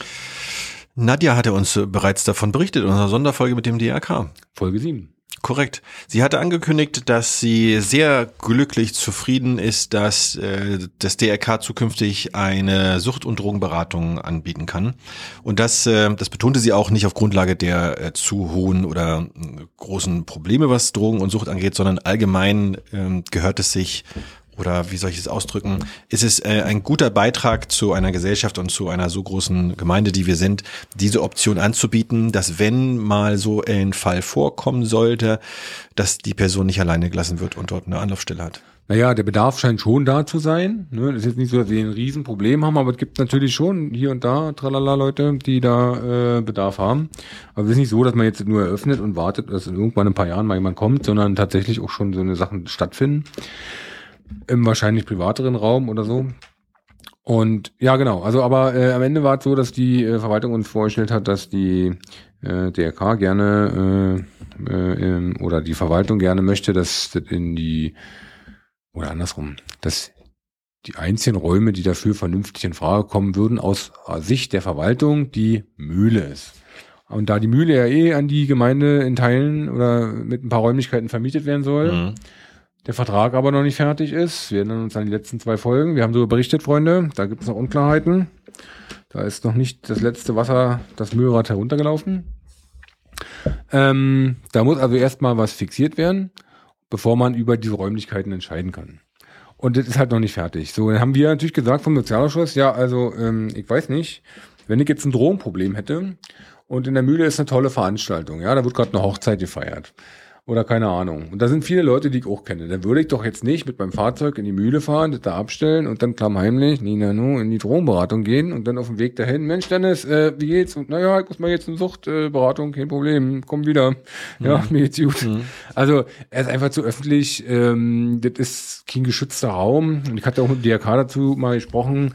Nadja hatte uns bereits davon berichtet in unserer Sonderfolge mit dem D R K. Folge sieben. Korrekt. Sie hatte angekündigt, dass sie sehr glücklich zufrieden ist, dass äh, das D R K zukünftig eine Sucht- und Drogenberatung anbieten kann. Und das, äh, das betonte sie auch nicht auf Grundlage der äh, zu hohen oder äh, großen Probleme, was Drogen und Sucht angeht, sondern allgemein äh, gehört es sich, oder wie soll ich es ausdrücken, ist es äh, ein guter Beitrag zu einer Gesellschaft und zu einer so großen Gemeinde, die wir sind, diese Option anzubieten, dass wenn mal so ein Fall vorkommen sollte, dass die Person nicht alleine gelassen wird und dort eine Anlaufstelle hat. Naja, der Bedarf scheint schon da zu sein. Das ist jetzt nicht so, dass wir ein Riesenproblem haben, aber es gibt natürlich schon hier und da tralala Leute, die da äh, Bedarf haben. Aber es ist nicht so, dass man jetzt nur eröffnet und wartet, dass in irgendwann ein paar Jahren mal jemand kommt, sondern tatsächlich auch schon so eine Sachen stattfinden. Im wahrscheinlich privateren Raum oder so. Und ja, genau. Also, aber äh, am Ende war es so, dass die äh, Verwaltung uns vorgestellt hat, dass die äh, D R K gerne äh, äh, oder die Verwaltung gerne möchte, dass das in die oder andersrum, dass die einzigen Räume, die dafür vernünftig in Frage kommen würden, aus Sicht der Verwaltung die Mühle ist. Und da die Mühle ja eh an die Gemeinde in Teilen oder mit ein paar Räumlichkeiten vermietet werden soll, mhm. der Vertrag aber noch nicht fertig ist. Wir erinnern uns an die letzten zwei Folgen. Wir haben darüber berichtet, Freunde. Da gibt es noch Unklarheiten. Da ist noch nicht das letzte Wasser, das Mühlrad heruntergelaufen. Ähm, da muss also erstmal was fixiert werden. bevor man über diese Räumlichkeiten entscheiden kann. Und das ist halt noch nicht fertig. So, dann haben wir natürlich gesagt vom Sozialausschuss, ja, also ähm, ich weiß nicht, wenn ich jetzt ein Drogenproblem hätte und in der Mühle ist eine tolle Veranstaltung, ja, da wird gerade eine Hochzeit gefeiert oder keine Ahnung. Und da sind viele Leute, die ich auch kenne. Dann würde ich doch jetzt nicht mit meinem Fahrzeug in die Mühle fahren, das da abstellen und dann klammheimlich, Nina, nu, in die Drogenberatung gehen und dann auf dem Weg dahin, Mensch Dennis, äh, wie geht's? Und naja, ich muss mal jetzt eine Suchtberatung, äh, kein Problem, komm wieder. Ja, mhm. mir geht's gut. Mhm. Also er ist einfach zu öffentlich, ähm, das ist kein geschützter Raum. Und ich hatte auch mit dem D R K dazu mal gesprochen,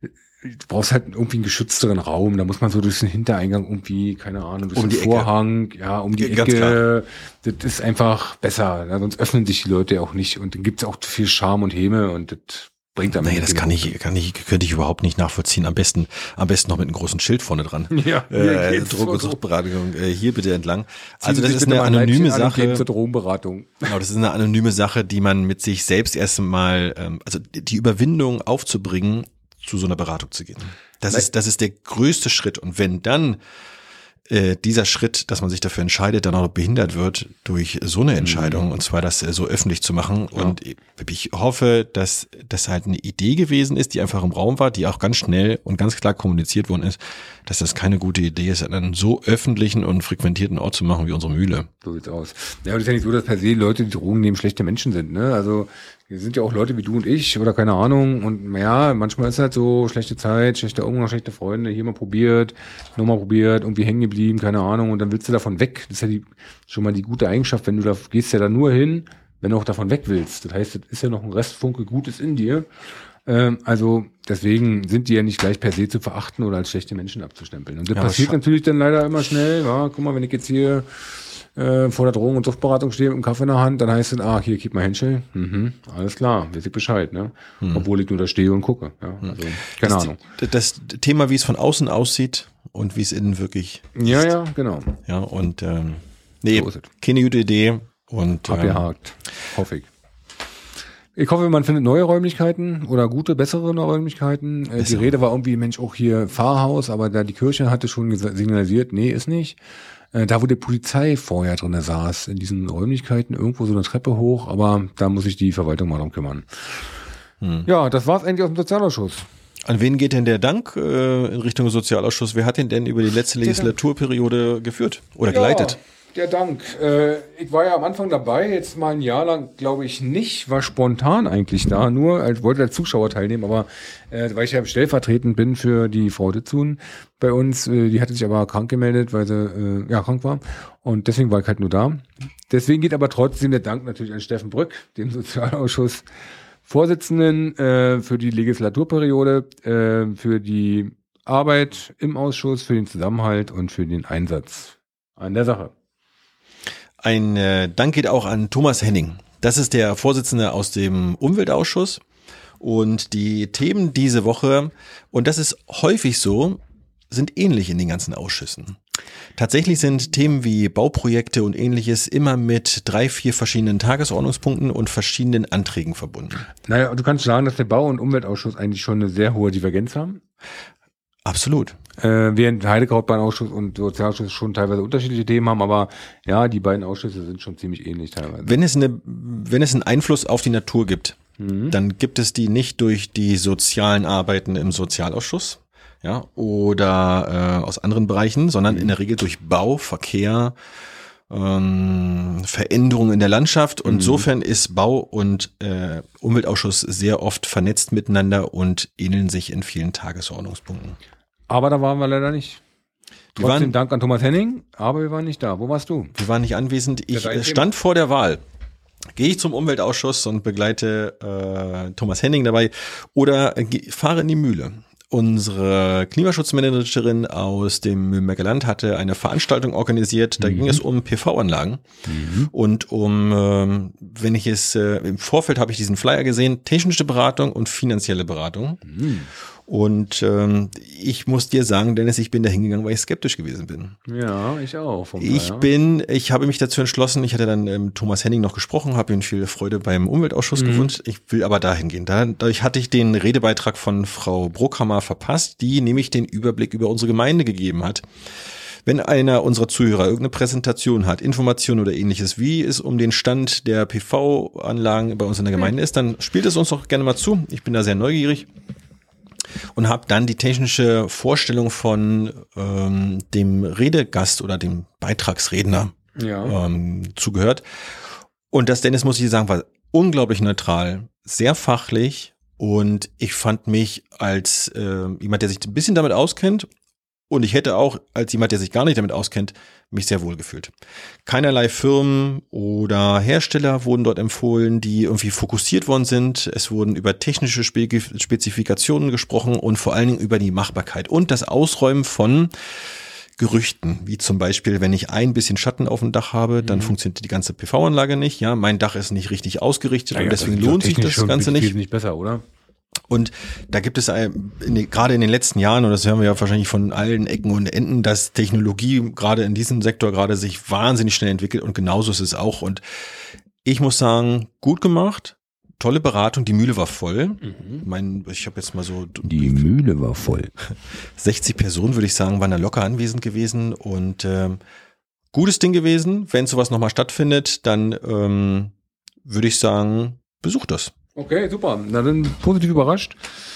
du brauchst halt irgendwie einen geschützteren Raum, da muss man so durch den Hintereingang irgendwie, keine Ahnung, durch um den Vorhang, Ecke. ja, um die ja, Ecke, das ist einfach besser, ja, sonst öffnen sich die Leute auch nicht und dann gibt's auch viel Charme und Häme und das bringt am Ende. Nee, das kann ich, kann ich, könnte ich überhaupt nicht nachvollziehen, am besten, am besten noch mit einem großen Schild vorne dran. Ja, äh, Drogen- und Suchtberatung, äh, hier bitte entlang. Also das ist eine anonyme Sache. Zur Drogenberatung. Genau, das ist eine anonyme Sache, die man mit sich selbst erstmal, ähm, also die Überwindung aufzubringen, zu so einer Beratung zu gehen. Das ist, das ist der größte Schritt. Und wenn dann äh, dieser Schritt, dass man sich dafür entscheidet, dann auch noch behindert wird durch so eine Entscheidung, mhm. und zwar das äh, so öffentlich zu machen. Ja. Und ich hoffe, dass das halt eine Idee gewesen ist, die einfach im Raum war, die auch ganz schnell und ganz klar kommuniziert worden ist, dass das keine gute Idee ist, an einem so öffentlichen und frequentierten Ort zu machen wie unsere Mühle. So sieht's aus. Ja, und es ist ja nicht so, dass per se Leute, die Drogen nehmen, schlechte Menschen sind, ne? Also wir sind ja auch Leute wie du und ich oder keine Ahnung und ja, manchmal ist halt so schlechte Zeit, schlechter Umgang, schlechte Freunde, hier mal probiert, nochmal probiert, irgendwie hängen geblieben, keine Ahnung und dann willst du davon weg. Das ist ja die, schon mal die gute Eigenschaft, wenn du da gehst ja da nur hin, wenn du auch davon weg willst. Das heißt, es ist ja noch ein Restfunke Gutes in dir. Ähm, also deswegen sind die ja nicht gleich per se zu verachten oder als schlechte Menschen abzustempeln. Und das ja, passiert natürlich dann leider immer schnell. Ja, guck mal, wenn ich jetzt hier äh, vor der Drogen- und Suchtberatung stehe mit einem Kaffee in der Hand, dann heißt es, ah, hier, gib mal Händchen. Mhm, alles klar, weiß ich Bescheid, ne? Mhm. Obwohl ich nur da stehe und gucke. Ja, also, keine das, Ahnung. Das Thema, wie es von außen aussieht und wie es innen wirklich ist. Ja, ja, genau. Ja, und ähm, nee, so keine gute Idee. Und abgehakt, ähm, hoffe ich. Ich hoffe, man findet neue Räumlichkeiten oder gute, bessere Räumlichkeiten. Besser. Die Rede war irgendwie, Mensch, auch hier Pfarrhaus, aber da die Kirche hatte schon signalisiert, nee, ist nicht. Da, wo die Polizei vorher drin saß, in diesen Räumlichkeiten, irgendwo so eine Treppe hoch, aber da muss sich die Verwaltung mal drum kümmern. Hm. Ja, das war's eigentlich aus dem Sozialausschuss. An wen geht denn der Dank äh, in Richtung Sozialausschuss? Wer hat den denn über die letzte Legislaturperiode geführt oder ja. geleitet? Der Dank. Äh, ich war ja am Anfang dabei, jetzt mal ein Jahr lang, glaube ich, nicht, war spontan eigentlich da, nur als wollte als Zuschauer teilnehmen, aber äh, weil ich ja stellvertretend bin für die Frau Ditzun bei uns, äh, die hatte sich aber krank gemeldet, weil sie äh, ja krank war und deswegen war ich halt nur da. Deswegen geht aber trotzdem der Dank natürlich an Steffen Brück, dem Sozialausschuss Vorsitzenden äh, für die Legislaturperiode, äh, für die Arbeit im Ausschuss, für den Zusammenhalt und für den Einsatz an der Sache. Ein äh, Dank geht auch an Thomas Henning. Das ist der Vorsitzende aus dem Umweltausschuss. Und die Themen diese Woche, und das ist häufig so, sind ähnlich in den ganzen Ausschüssen. Tatsächlich sind Themen wie Bauprojekte und ähnliches immer mit drei, vier verschiedenen Tagesordnungspunkten und verschiedenen Anträgen verbunden. Naja, du kannst sagen, dass der Bau- und Umweltausschuss eigentlich schon eine sehr hohe Divergenz haben. Absolut. Äh, während Heidekrautbahnausschuss und Sozialausschuss schon teilweise unterschiedliche Themen haben, aber ja, die beiden Ausschüsse sind schon ziemlich ähnlich teilweise. Wenn es eine, wenn es einen Einfluss auf die Natur gibt, mhm. dann gibt es die nicht durch die sozialen Arbeiten im Sozialausschuss, ja, oder äh, aus anderen Bereichen, sondern mhm. in der Regel durch Bau, Verkehr, ähm, Veränderungen in der Landschaft. Und mhm. insofern ist Bau- und äh, Umweltausschuss sehr oft vernetzt miteinander und ähneln sich in vielen Tagesordnungspunkten. Aber da waren wir leider nicht. Wir Trotzdem waren, Dank an Thomas Henning, aber wir waren nicht da. Wo warst du? Wir waren nicht anwesend. Ich ja, stand vor der Wahl. Gehe ich zum Umweltausschuss und begleite äh, Thomas Henning dabei oder äh, fahre in die Mühle. Unsere Klimaschutzmanagerin aus dem Mühlenberger Land hatte eine Veranstaltung organisiert, da mhm. ging es um P V-Anlagen mhm. und um, ähm, wenn ich es, äh, im Vorfeld habe ich diesen Flyer gesehen, technische Beratung und finanzielle Beratung. Mhm. Und ähm, ich muss dir sagen, Dennis, ich bin da hingegangen, weil ich skeptisch gewesen bin. Ja, ich auch. Vom ich bin, ich habe mich dazu entschlossen, ich hatte dann ähm, Thomas Henning noch gesprochen, habe ihm viel Freude beim Umweltausschuss mhm. gewünscht. Ich will aber dahin gehen. Dadurch hatte ich den Redebeitrag von Frau Bruckhammer verpasst, die nämlich den Überblick über unsere Gemeinde gegeben hat. Wenn einer unserer Zuhörer irgendeine Präsentation hat, Informationen oder ähnliches, wie es um den Stand der P V-Anlagen bei uns in der Gemeinde ist, dann spielt es uns doch gerne mal zu. Ich bin da sehr neugierig und habe dann die technische Vorstellung von ähm, dem Redegast oder dem Beitragsredner Ja. ähm, zugehört. Und das, Dennis, muss ich sagen, war unglaublich neutral, sehr fachlich und ich fand mich als äh, jemand, der sich ein bisschen damit auskennt und ich hätte auch als jemand, der sich gar nicht damit auskennt, mich sehr wohl gefühlt. Keinerlei Firmen oder Hersteller wurden dort empfohlen, die irgendwie fokussiert worden sind. Es wurden über technische Spe- Spezifikationen gesprochen und vor allen Dingen über die Machbarkeit und das Ausräumen von Gerüchten, wie zum Beispiel, wenn ich ein bisschen Schatten auf dem Dach habe, dann mhm. funktioniert die ganze P V-Anlage nicht. Ja, mein Dach ist nicht richtig ausgerichtet ja, und ja, deswegen das lohnt sich das Ganze nicht. nicht besser, oder? Und da gibt es ein, in den, gerade in den letzten Jahren, und das hören wir ja wahrscheinlich von allen Ecken und Enden, dass Technologie gerade in diesem Sektor gerade sich wahnsinnig schnell entwickelt und genauso ist es auch. Und ich muss sagen, gut gemacht. Tolle Beratung, die Mühle war voll. Mhm. Mein, ich habe jetzt mal so die Mühle war voll. sechzig Personen, würde ich sagen, waren da locker anwesend gewesen und ähm, gutes Ding gewesen. Wenn sowas nochmal stattfindet, dann ähm, würde ich sagen, besucht das. Okay, super. Na dann positiv überrascht.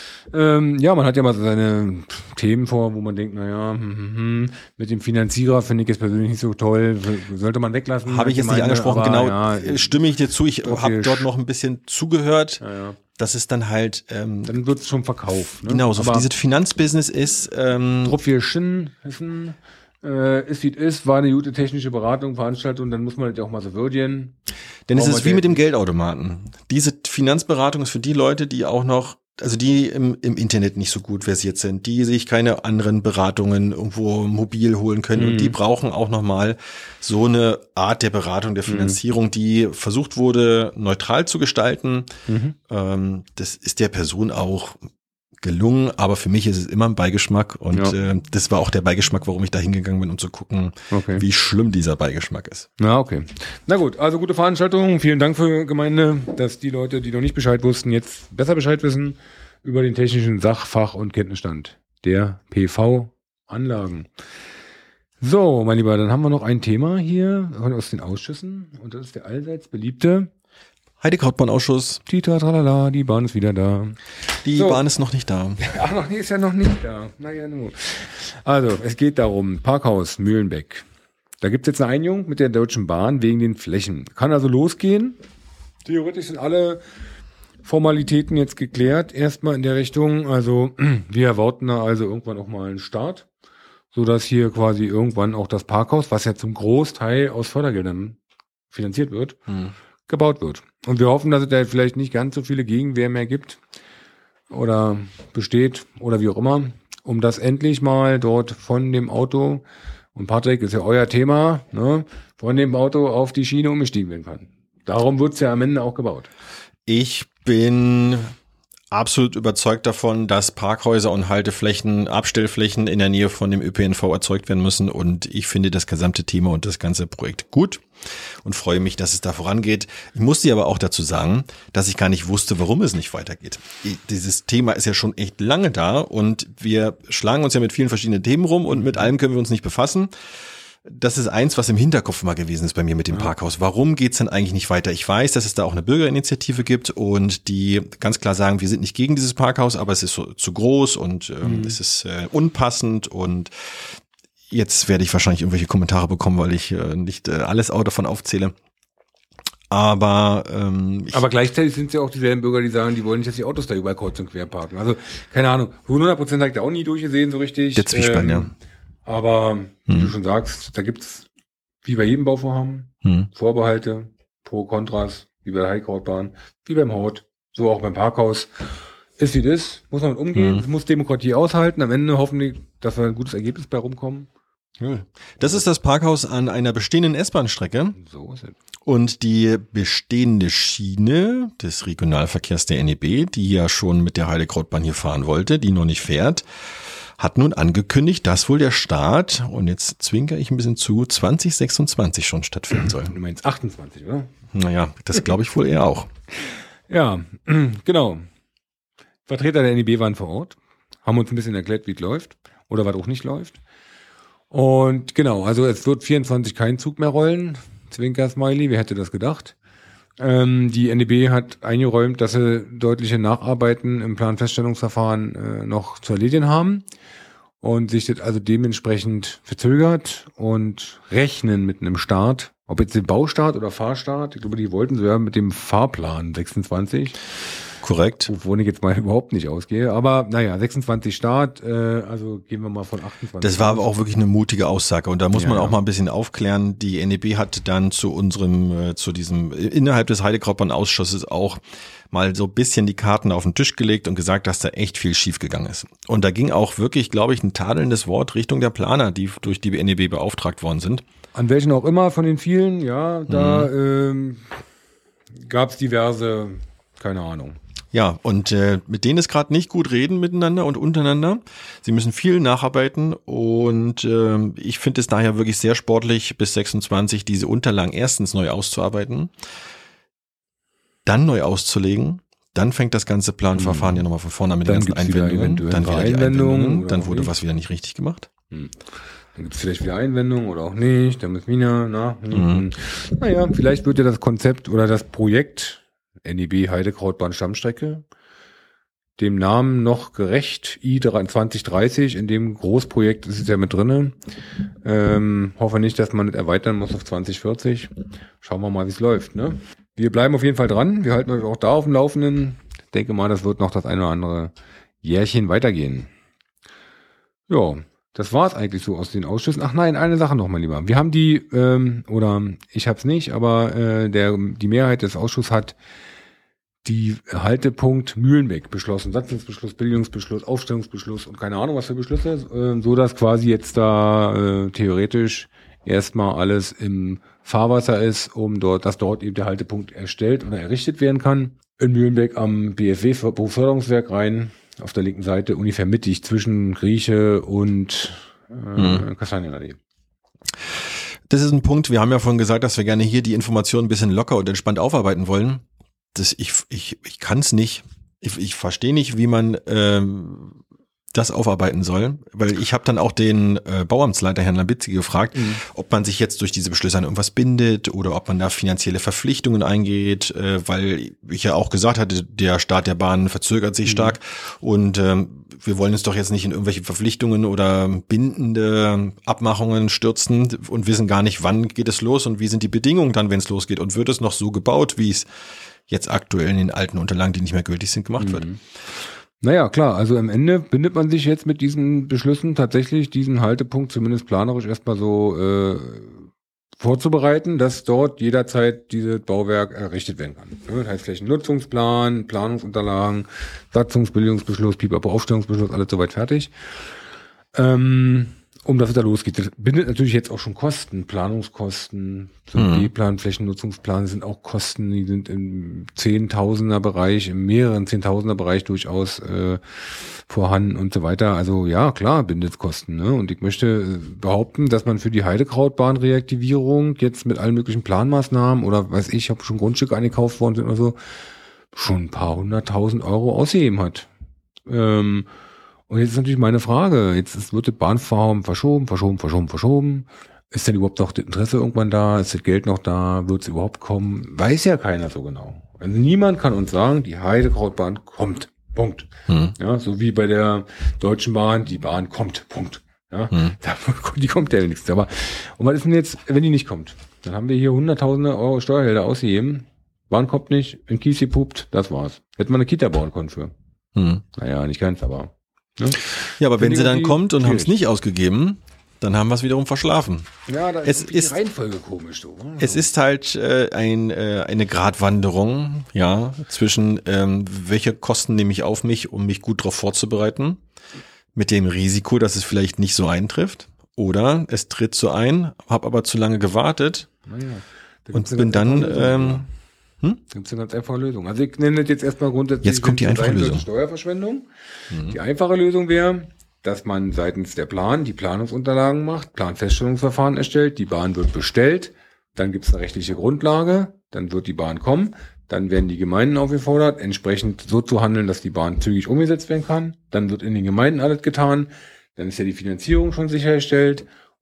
Ähm, ja, man hat ja mal so seine Themen vor, wo man denkt, naja, hm, hm, hm, mit dem Finanzierer finde ich jetzt persönlich nicht so toll, sollte man weglassen. Habe ich jetzt nicht angesprochen, aber, genau, ja, stimme ich dir zu, ich habe dort noch ein bisschen zugehört, ja, ja. Das ist dann halt ähm, dann wird es schon verkauft. Ne? Genau, so aber dieses Finanzbusiness ist ähm, Trupp wir Schinnen, Hessen, äh, ist wie es ist, war eine gute technische Beratung, Veranstaltung, dann muss man halt auch mal so würdigen. Denn es ist wie mit dem Geldautomaten. Diese Finanzberatung ist für die Leute, die auch noch, also die im, im Internet nicht so gut versiert sind, die sich keine anderen Beratungen irgendwo mobil holen können. Mhm. Und die brauchen auch nochmal so eine Art der Beratung, der Finanzierung, mhm. die versucht wurde, neutral zu gestalten. Mhm. Ähm, das ist der Person auch gelungen, aber für mich ist es immer ein Beigeschmack und ja. äh, das war auch der Beigeschmack, warum ich da hingegangen bin, um zu gucken, okay. wie schlimm dieser Beigeschmack ist. Na, okay. Na gut, also gute Veranstaltung. Vielen Dank für Gemeinde, dass die Leute, die noch nicht Bescheid wussten, jetzt besser Bescheid wissen über den technischen Sach-, Fach- und Kenntnisstand der P V-Anlagen. So, mein Lieber, dann haben wir noch ein Thema hier aus den Ausschüssen und das ist der allseits beliebte Heidekrautbahnausschuss. Tita, tralala, die Bahn ist wieder da. Die so. Bahn ist noch nicht da. Ach, noch nie, ist ja noch nicht da. Naja, nur. Also, es geht darum, Parkhaus Mühlenbeck. Da gibt es jetzt eine Einigung mit der Deutschen Bahn wegen den Flächen. Kann also losgehen. Theoretisch sind alle Formalitäten jetzt geklärt. Erstmal in der Richtung, also wir erwarten da also irgendwann auch mal einen Start, sodass hier quasi irgendwann auch das Parkhaus, was ja zum Großteil aus Fördergeldern finanziert wird, hm. gebaut wird. Und wir hoffen, dass es da vielleicht nicht ganz so viele Gegenwehr mehr gibt oder besteht oder wie auch immer, um das endlich mal dort von dem Auto, und Patrick, ist ja euer Thema, ne, von dem Auto auf die Schiene umgestiegen werden kann. Darum wird es ja am Ende auch gebaut. Ich bin absolut überzeugt davon, dass Parkhäuser und Halteflächen, Abstellflächen in der Nähe von dem Ö P N V erzeugt werden müssen und ich finde das gesamte Thema und das ganze Projekt gut und freue mich, dass es da vorangeht. Ich muss dir aber auch dazu sagen, dass ich gar nicht wusste, warum es nicht weitergeht. Dieses Thema ist ja schon echt lange da und wir schlagen uns ja mit vielen verschiedenen Themen rum und mit allem können wir uns nicht befassen. Das ist eins, was im Hinterkopf mal gewesen ist bei mir mit dem Parkhaus. Warum geht's denn eigentlich nicht weiter? Ich weiß, dass es da auch eine Bürgerinitiative gibt und die ganz klar sagen, wir sind nicht gegen dieses Parkhaus, aber es ist so, zu groß und ähm, mhm. es ist äh, unpassend und jetzt werde ich wahrscheinlich irgendwelche Kommentare bekommen, weil ich äh, nicht äh, alles auch davon aufzähle. Aber ähm, aber gleichzeitig sind es ja auch dieselben Bürger, die sagen, die wollen nicht, dass die Autos da überall kreuz und quer parken. Also keine Ahnung, hundert Prozent habe ich da auch nie durchgesehen so richtig. Der Zwiespalt, ähm, ja. Aber wie hm. du schon sagst, da gibt's wie bei jedem Bauvorhaben hm. Vorbehalte, Pro, Kontras, wie bei der Heidekrautbahn, wie beim Hort, so auch beim Parkhaus. Ist wie das, muss man mit umgehen, hm. muss Demokratie aushalten. Am Ende hoffen die, dass wir ein gutes Ergebnis bei rumkommen. Das ist das Parkhaus an einer bestehenden S-Bahn-Strecke. So ist es. Und die bestehende Schiene des Regionalverkehrs der N E B, die ja schon mit der Heidekrautbahn hier fahren wollte, die noch nicht fährt, hat nun angekündigt, dass wohl der Start, und jetzt zwinker ich ein bisschen zu, zwanzig sechsundzwanzig schon stattfinden soll. Du meinst achtundzwanzig, oder? Naja, das glaube ich wohl eher auch. Ja, genau. Vertreter der N E B waren vor Ort, haben uns ein bisschen erklärt, wie es läuft oder was auch nicht läuft. Und genau, also es wird vierundzwanzig kein Zug mehr rollen. Zwinker-Smiley, wer hätte das gedacht? Ähm, die N D B hat eingeräumt, dass sie deutliche Nacharbeiten im Planfeststellungsverfahren äh, noch zu erledigen haben und sich das also dementsprechend verzögert und rechnen mit einem Start. Ob jetzt den Baustart oder Fahrstart, ich glaube, die wollten so ja mit dem Fahrplan sechsundzwanzig. Korrekt. Wovon ich jetzt mal überhaupt nicht ausgehe. Aber naja, sechsundzwanzig Start, äh, also gehen wir mal von achtundzwanzig. Das war aber auch wirklich eine mutige Aussage. Und da muss Ja, man auch ja. mal ein bisschen aufklären. Die N D B hat dann zu unserem, äh, zu diesem, innerhalb des Heidekrautbahn-Ausschusses auch mal so ein bisschen die Karten auf den Tisch gelegt und gesagt, dass da echt viel schiefgegangen ist. Und da ging auch wirklich, glaube ich, ein tadelndes Wort Richtung der Planer, die durch die N D B beauftragt worden sind. An welchen auch immer von den vielen, ja, da mhm. ähm, gab es diverse, keine Ahnung. Ja, und äh, mit denen ist gerade nicht gut reden miteinander und untereinander. Sie müssen viel nacharbeiten und äh, ich finde es daher wirklich sehr sportlich, bis sechsundzwanzig diese Unterlagen erstens neu auszuarbeiten, dann neu auszulegen. Dann fängt das ganze Planverfahren mhm. ja nochmal von vorne an mit dann den ganzen Einwendungen. Dann wieder die Einwendungen, dann wurde nicht. was wieder nicht richtig gemacht. Mhm. Dann gibt es vielleicht wieder Einwendungen oder auch nicht. Dann müssen wir, na, mhm. naja, vielleicht wird ja das Konzept oder das Projekt N D B Heidekrautbahn Stammstrecke dem Namen noch gerecht. I zwanzig dreißig, in dem Großprojekt ist es ja mit drinne. Ähm, hoffe nicht, dass man das erweitern muss auf zwanzig vierzig. Schauen wir mal, wie es läuft, ne? Wir bleiben auf jeden Fall dran. Wir halten euch auch da auf dem Laufenden. Ich denke mal, das wird noch das eine oder andere Jährchen weitergehen. Ja, das war es eigentlich so aus den Ausschüssen. Ach nein, eine Sache noch, mein Lieber. Wir haben die, ähm, oder ich hab's nicht, aber äh, der die Mehrheit des Ausschusses hat die Haltepunkt Mühlenbeck beschlossen. Satzungsbeschluss, Billigungsbeschluss, Aufstellungsbeschluss und keine Ahnung was für Beschlüsse, äh, so dass quasi jetzt da äh, theoretisch erstmal alles im Fahrwasser ist, um dort, dass dort eben der Haltepunkt erstellt oder errichtet werden kann. In Mühlenbeck am B F W Berufsförderungswerk rein, auf der linken Seite, ungefähr mittig zwischen Grieche und äh, mhm. Kastanienallee. Das ist ein Punkt, wir haben ja vorhin gesagt, dass wir gerne hier die Informationen ein bisschen locker und entspannt aufarbeiten wollen. Das, ich ich, ich kann es nicht. Ich, ich verstehe nicht, wie man ähm, das aufarbeiten soll, weil ich habe dann auch den äh, Bauamtsleiter Herrn Labitzki gefragt, mhm. ob man sich jetzt durch diese Beschlüsse an irgendwas bindet oder ob man da finanzielle Verpflichtungen eingeht, äh, weil ich ja auch gesagt hatte, der Start der Bahn verzögert sich mhm. stark und ähm, wir wollen uns doch jetzt nicht in irgendwelche Verpflichtungen oder bindende Abmachungen stürzen und wissen gar nicht, wann geht es los und wie sind die Bedingungen dann, wenn es losgeht und wird es noch so gebaut, wie es jetzt aktuell in den alten Unterlagen, die nicht mehr gültig sind, gemacht wird. Mhm. Naja, klar, also am Ende bindet man sich jetzt mit diesen Beschlüssen tatsächlich diesen Haltepunkt zumindest planerisch erstmal so äh, vorzubereiten, dass dort jederzeit dieses Bauwerk errichtet werden kann. Das heißt Flächennutzungsplan, Planungsunterlagen, Satzungsbildungsbeschluss, Pipapo Aufstellungsbeschluss, alles soweit fertig. Ähm, um dass es da losgeht. Das bindet natürlich jetzt auch schon Kosten, Planungskosten, so ein mhm. B-Plan, Flächennutzungsplan sind auch Kosten, die sind im Zehntausender Bereich, im mehreren Zehntausender Bereich durchaus äh, vorhanden und so weiter. Also ja, klar, bindet Kosten. Ne? Und ich möchte behaupten, dass man für die Heidekrautbahn-Reaktivierung jetzt mit allen möglichen Planmaßnahmen oder weiß ich, ob schon Grundstücke eingekauft worden sind oder so, schon ein paar hunderttausend Euro ausgegeben hat. Ähm, Und jetzt ist natürlich meine Frage, jetzt ist, wird das Bahnvorhaben verschoben, verschoben, verschoben, verschoben. Ist denn überhaupt noch das Interesse irgendwann da? Ist das Geld noch da? Wird es überhaupt kommen? Weiß ja keiner so genau. Also niemand kann uns sagen, die Heidekrautbahn kommt. Punkt. Hm. Ja, so wie bei der Deutschen Bahn, die Bahn kommt. Punkt. Ja, hm. Die kommt ja nichts. Aber und was ist denn jetzt, wenn die nicht kommt? Dann haben wir hier hunderttausende Euro Steuergelder ausgegeben. Bahn kommt nicht, in Kies gepuppt, das war's. Hätte man eine Kita bauen können für. Hm. Naja, nicht ganz, aber... Ne? Ja, aber wenn sie dann kommt und haben es nicht ausgegeben, dann haben wir es wiederum verschlafen. Ja, da ist die Reihenfolge komisch. So. Es ist halt äh, ein, äh, eine Gratwanderung, ja, zwischen ähm, welche Kosten nehme ich auf mich, um mich gut darauf vorzubereiten, mit dem Risiko, dass es vielleicht nicht so eintrifft, oder es tritt so ein, habe aber zu lange gewartet naja, da und bin dann... Ähm, Hm? Da gibt es eine ganz einfache Lösung. Also ich nenne das jetzt erstmal grundsätzlich jetzt kommt die einfache Lösung. Steuerverschwendung. Mhm. Die einfache Lösung wäre, dass man seitens der Plan die Planungsunterlagen macht, Planfeststellungsverfahren erstellt, die Bahn wird bestellt, dann gibt es eine rechtliche Grundlage, dann wird die Bahn kommen, dann werden die Gemeinden aufgefordert, entsprechend so zu handeln, dass die Bahn zügig umgesetzt werden kann, dann wird in den Gemeinden alles getan, dann ist ja die Finanzierung schon sichergestellt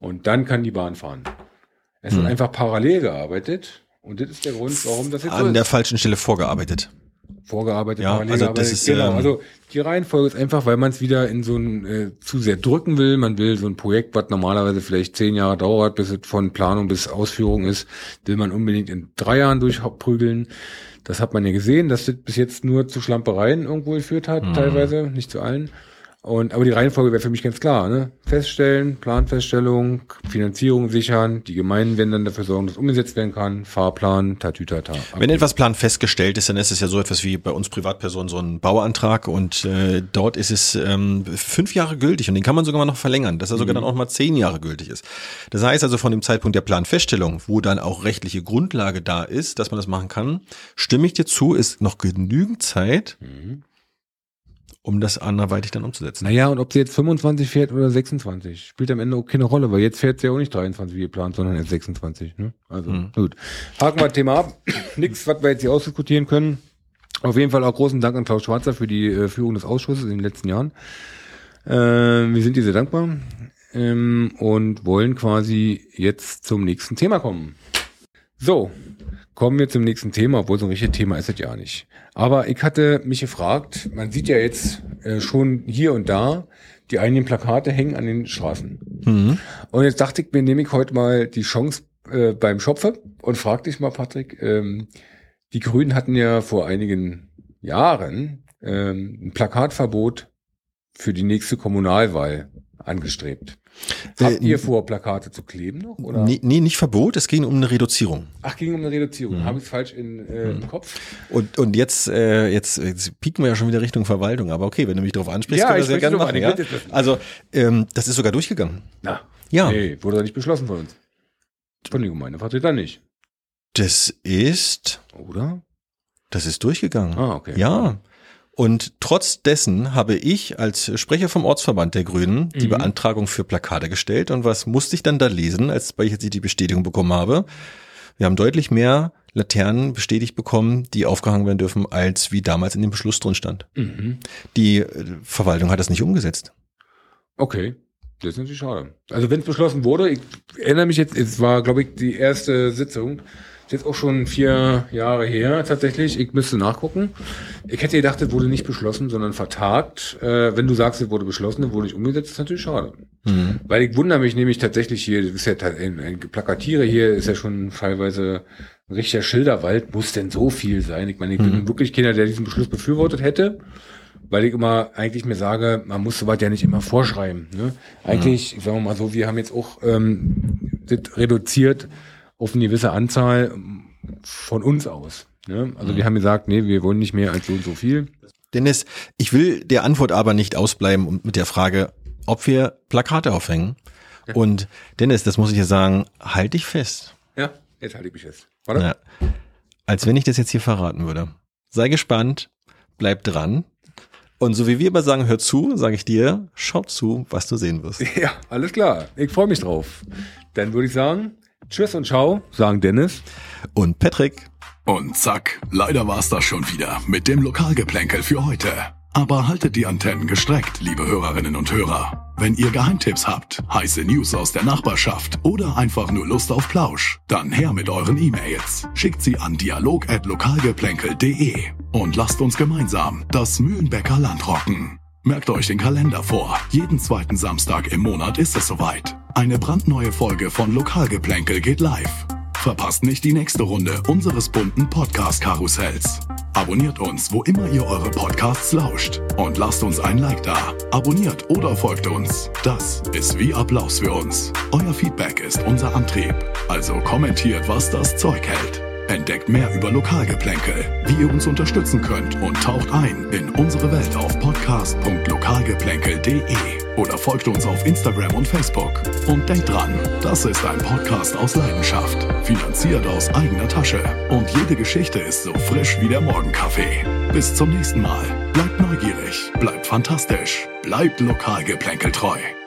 Und dann kann die Bahn fahren. Es Hm. wird einfach parallel gearbeitet. Und das ist der Grund, warum das jetzt so An der ist. falschen Stelle vorgearbeitet. Vorgearbeitet, Ja, parallel also gearbeitet. das ist, genau. ähm, Also die Reihenfolge ist einfach, weil man es wieder in so ein äh, zu sehr drücken will. Man will so ein Projekt, was normalerweise vielleicht zehn Jahre dauert, bis es von Planung bis Ausführung ist, will man unbedingt in drei Jahren durchprügeln. Das hat man ja gesehen, dass das bis jetzt nur zu Schlampereien irgendwo geführt hat, Mhm. teilweise, nicht zu allen. Und, aber die Reihenfolge wäre für mich ganz klar, ne? Feststellen, Planfeststellung, Finanzierung sichern, die Gemeinden werden dann dafür sorgen, dass umgesetzt werden kann, Fahrplan, tatütata. Wenn etwas Plan festgestellt ist, dann ist es ja so etwas wie bei uns Privatpersonen so ein Bauantrag und äh, dort ist es ähm, fünf Jahre gültig und den kann man sogar mal noch verlängern, dass er sogar dann auch mal zehn Jahre gültig ist. Das heißt also von dem Zeitpunkt der Planfeststellung, wo dann auch rechtliche Grundlage da ist, dass man das machen kann, stimme ich dir zu, ist noch genügend Zeit, Mhm. um das anderweitig dann umzusetzen. Naja, und ob sie jetzt fünfundzwanzig fährt oder sechsundzwanzig, spielt am Ende auch keine Rolle, weil jetzt fährt sie ja auch nicht dreiundzwanzig wie geplant, sondern erst sechsundzwanzig. Ne? Also Mhm. gut. Haken wir das Thema ab. Nichts, was wir jetzt hier ausdiskutieren können. Auf jeden Fall auch großen Dank an Klaus Schwarzer für die äh, Führung des Ausschusses in den letzten Jahren. Äh, wir sind dir sehr dankbar ähm, und wollen quasi jetzt zum nächsten Thema kommen. So, kommen wir zum nächsten Thema, obwohl so ein richtiges Thema ist es ja nicht. Aber ich hatte mich gefragt, man sieht ja jetzt äh, schon hier und da, die einigen Plakate hängen an den Straßen. Mhm. Und jetzt dachte ich mir, nehme ich heute mal die Chance äh, beim Schopfe und frag dich mal, Patrick, ähm, die Grünen hatten ja vor einigen Jahren ähm, ein Plakatverbot für die nächste Kommunalwahl angestrebt. Habt Äh, ihr vor, Plakate zu kleben noch? Oder? Nee, nee, nicht Verbot, es ging um eine Reduzierung. Ach, ging um eine Reduzierung. Mhm. Habe ich es falsch in, äh, im Kopf? Und, und jetzt, äh, jetzt, jetzt pieken wir ja schon wieder Richtung Verwaltung, aber okay, wenn du mich darauf ansprichst, Ja, können wir ich das ja spreche gerne doch machen. an, ich Ja? will das wissen. Also, ähm, das ist sogar durchgegangen. Na, Ja, nee, wurde doch nicht beschlossen von uns. Von den Gemeindevertretern nicht. das ist, Oder? das ist durchgegangen. Ah, okay. Ja. Und trotz dessen habe ich als Sprecher vom Ortsverband der Grünen die Mhm. Beantragung für Plakate gestellt. Und was musste ich dann da lesen, als weil ich jetzt die Bestätigung bekommen habe? Wir haben deutlich mehr Laternen bestätigt bekommen, die aufgehangen werden dürfen, als wie damals in dem Beschluss drin stand. Mhm. Die äh, Verwaltung hat das nicht umgesetzt. Okay. Das ist natürlich schade. Also wenn es beschlossen wurde, ich erinnere mich jetzt, es war, glaube ich, die erste Sitzung. Ist jetzt auch schon vier Jahre her tatsächlich. Ich müsste nachgucken. Ich hätte gedacht, es wurde nicht beschlossen, sondern vertagt. Äh, wenn du sagst, es wurde beschlossen, es wurde nicht umgesetzt, ist natürlich schade. Mhm. Weil ich wundere mich nämlich tatsächlich hier, das ist ja ein, ein Plakatiere hier, ist ja schon teilweise ein richtiger Schilderwald. Muss denn so viel sein? Ich meine, ich bin Mhm. wirklich keiner, der diesen Beschluss befürwortet hätte. Weil ich immer eigentlich mir sage, man muss sowas ja nicht immer vorschreiben. Ne? Eigentlich, sagen wir mal so, wir haben jetzt auch ähm, das reduziert auf eine gewisse Anzahl von uns aus. Ne? Also wir haben gesagt, nee, wir wollen nicht mehr als so und so viel. Dennis, ich will der Antwort aber nicht ausbleiben und mit der Frage, ob wir Plakate aufhängen. Ja. Und Dennis, das muss ich dir sagen, halt dich fest. Ja, jetzt halte ich mich fest. Warte. Ja. Als wenn ich das jetzt hier verraten würde. Sei gespannt, bleib dran. Und so wie wir immer sagen, hör zu, sage ich dir, schau zu, was du sehen wirst. Ja, alles klar. Ich freue mich drauf. Dann würde ich sagen, tschüss und ciao, sagen Dennis. Und Patrick. Und zack, leider war's das schon wieder mit dem Lokalgeplänkel für heute. Aber haltet die Antennen gestreckt, liebe Hörerinnen und Hörer. Wenn ihr Geheimtipps habt, heiße News aus der Nachbarschaft oder einfach nur Lust auf Plausch, dann her mit euren E-Mails. Schickt sie an dialog at lokalgeplänkel punkt de und lasst uns gemeinsam das Mühlenbecker Land rocken. Merkt euch den Kalender vor. Jeden zweiten Samstag im Monat ist es soweit. Eine brandneue Folge von Lokalgeplänkel geht live. Verpasst nicht die nächste Runde unseres bunten Podcast-Karussells. Abonniert uns, wo immer ihr eure Podcasts lauscht. Und lasst uns ein Like da. Abonniert oder folgt uns. Das ist wie Applaus für uns. Euer Feedback ist unser Antrieb. Also kommentiert, was das Zeug hält. Entdeckt mehr über Lokalgeplänkel, wie ihr uns unterstützen könnt und taucht ein in unsere Welt auf podcast punkt lokalgeplänkel punkt de oder folgt uns auf Instagram und Facebook. Und denkt dran, das ist ein Podcast aus Leidenschaft, finanziert aus eigener Tasche und jede Geschichte ist so frisch wie der Morgenkaffee. Bis zum nächsten Mal. Bleibt neugierig, bleibt fantastisch, bleibt Lokalgeplänkel treu.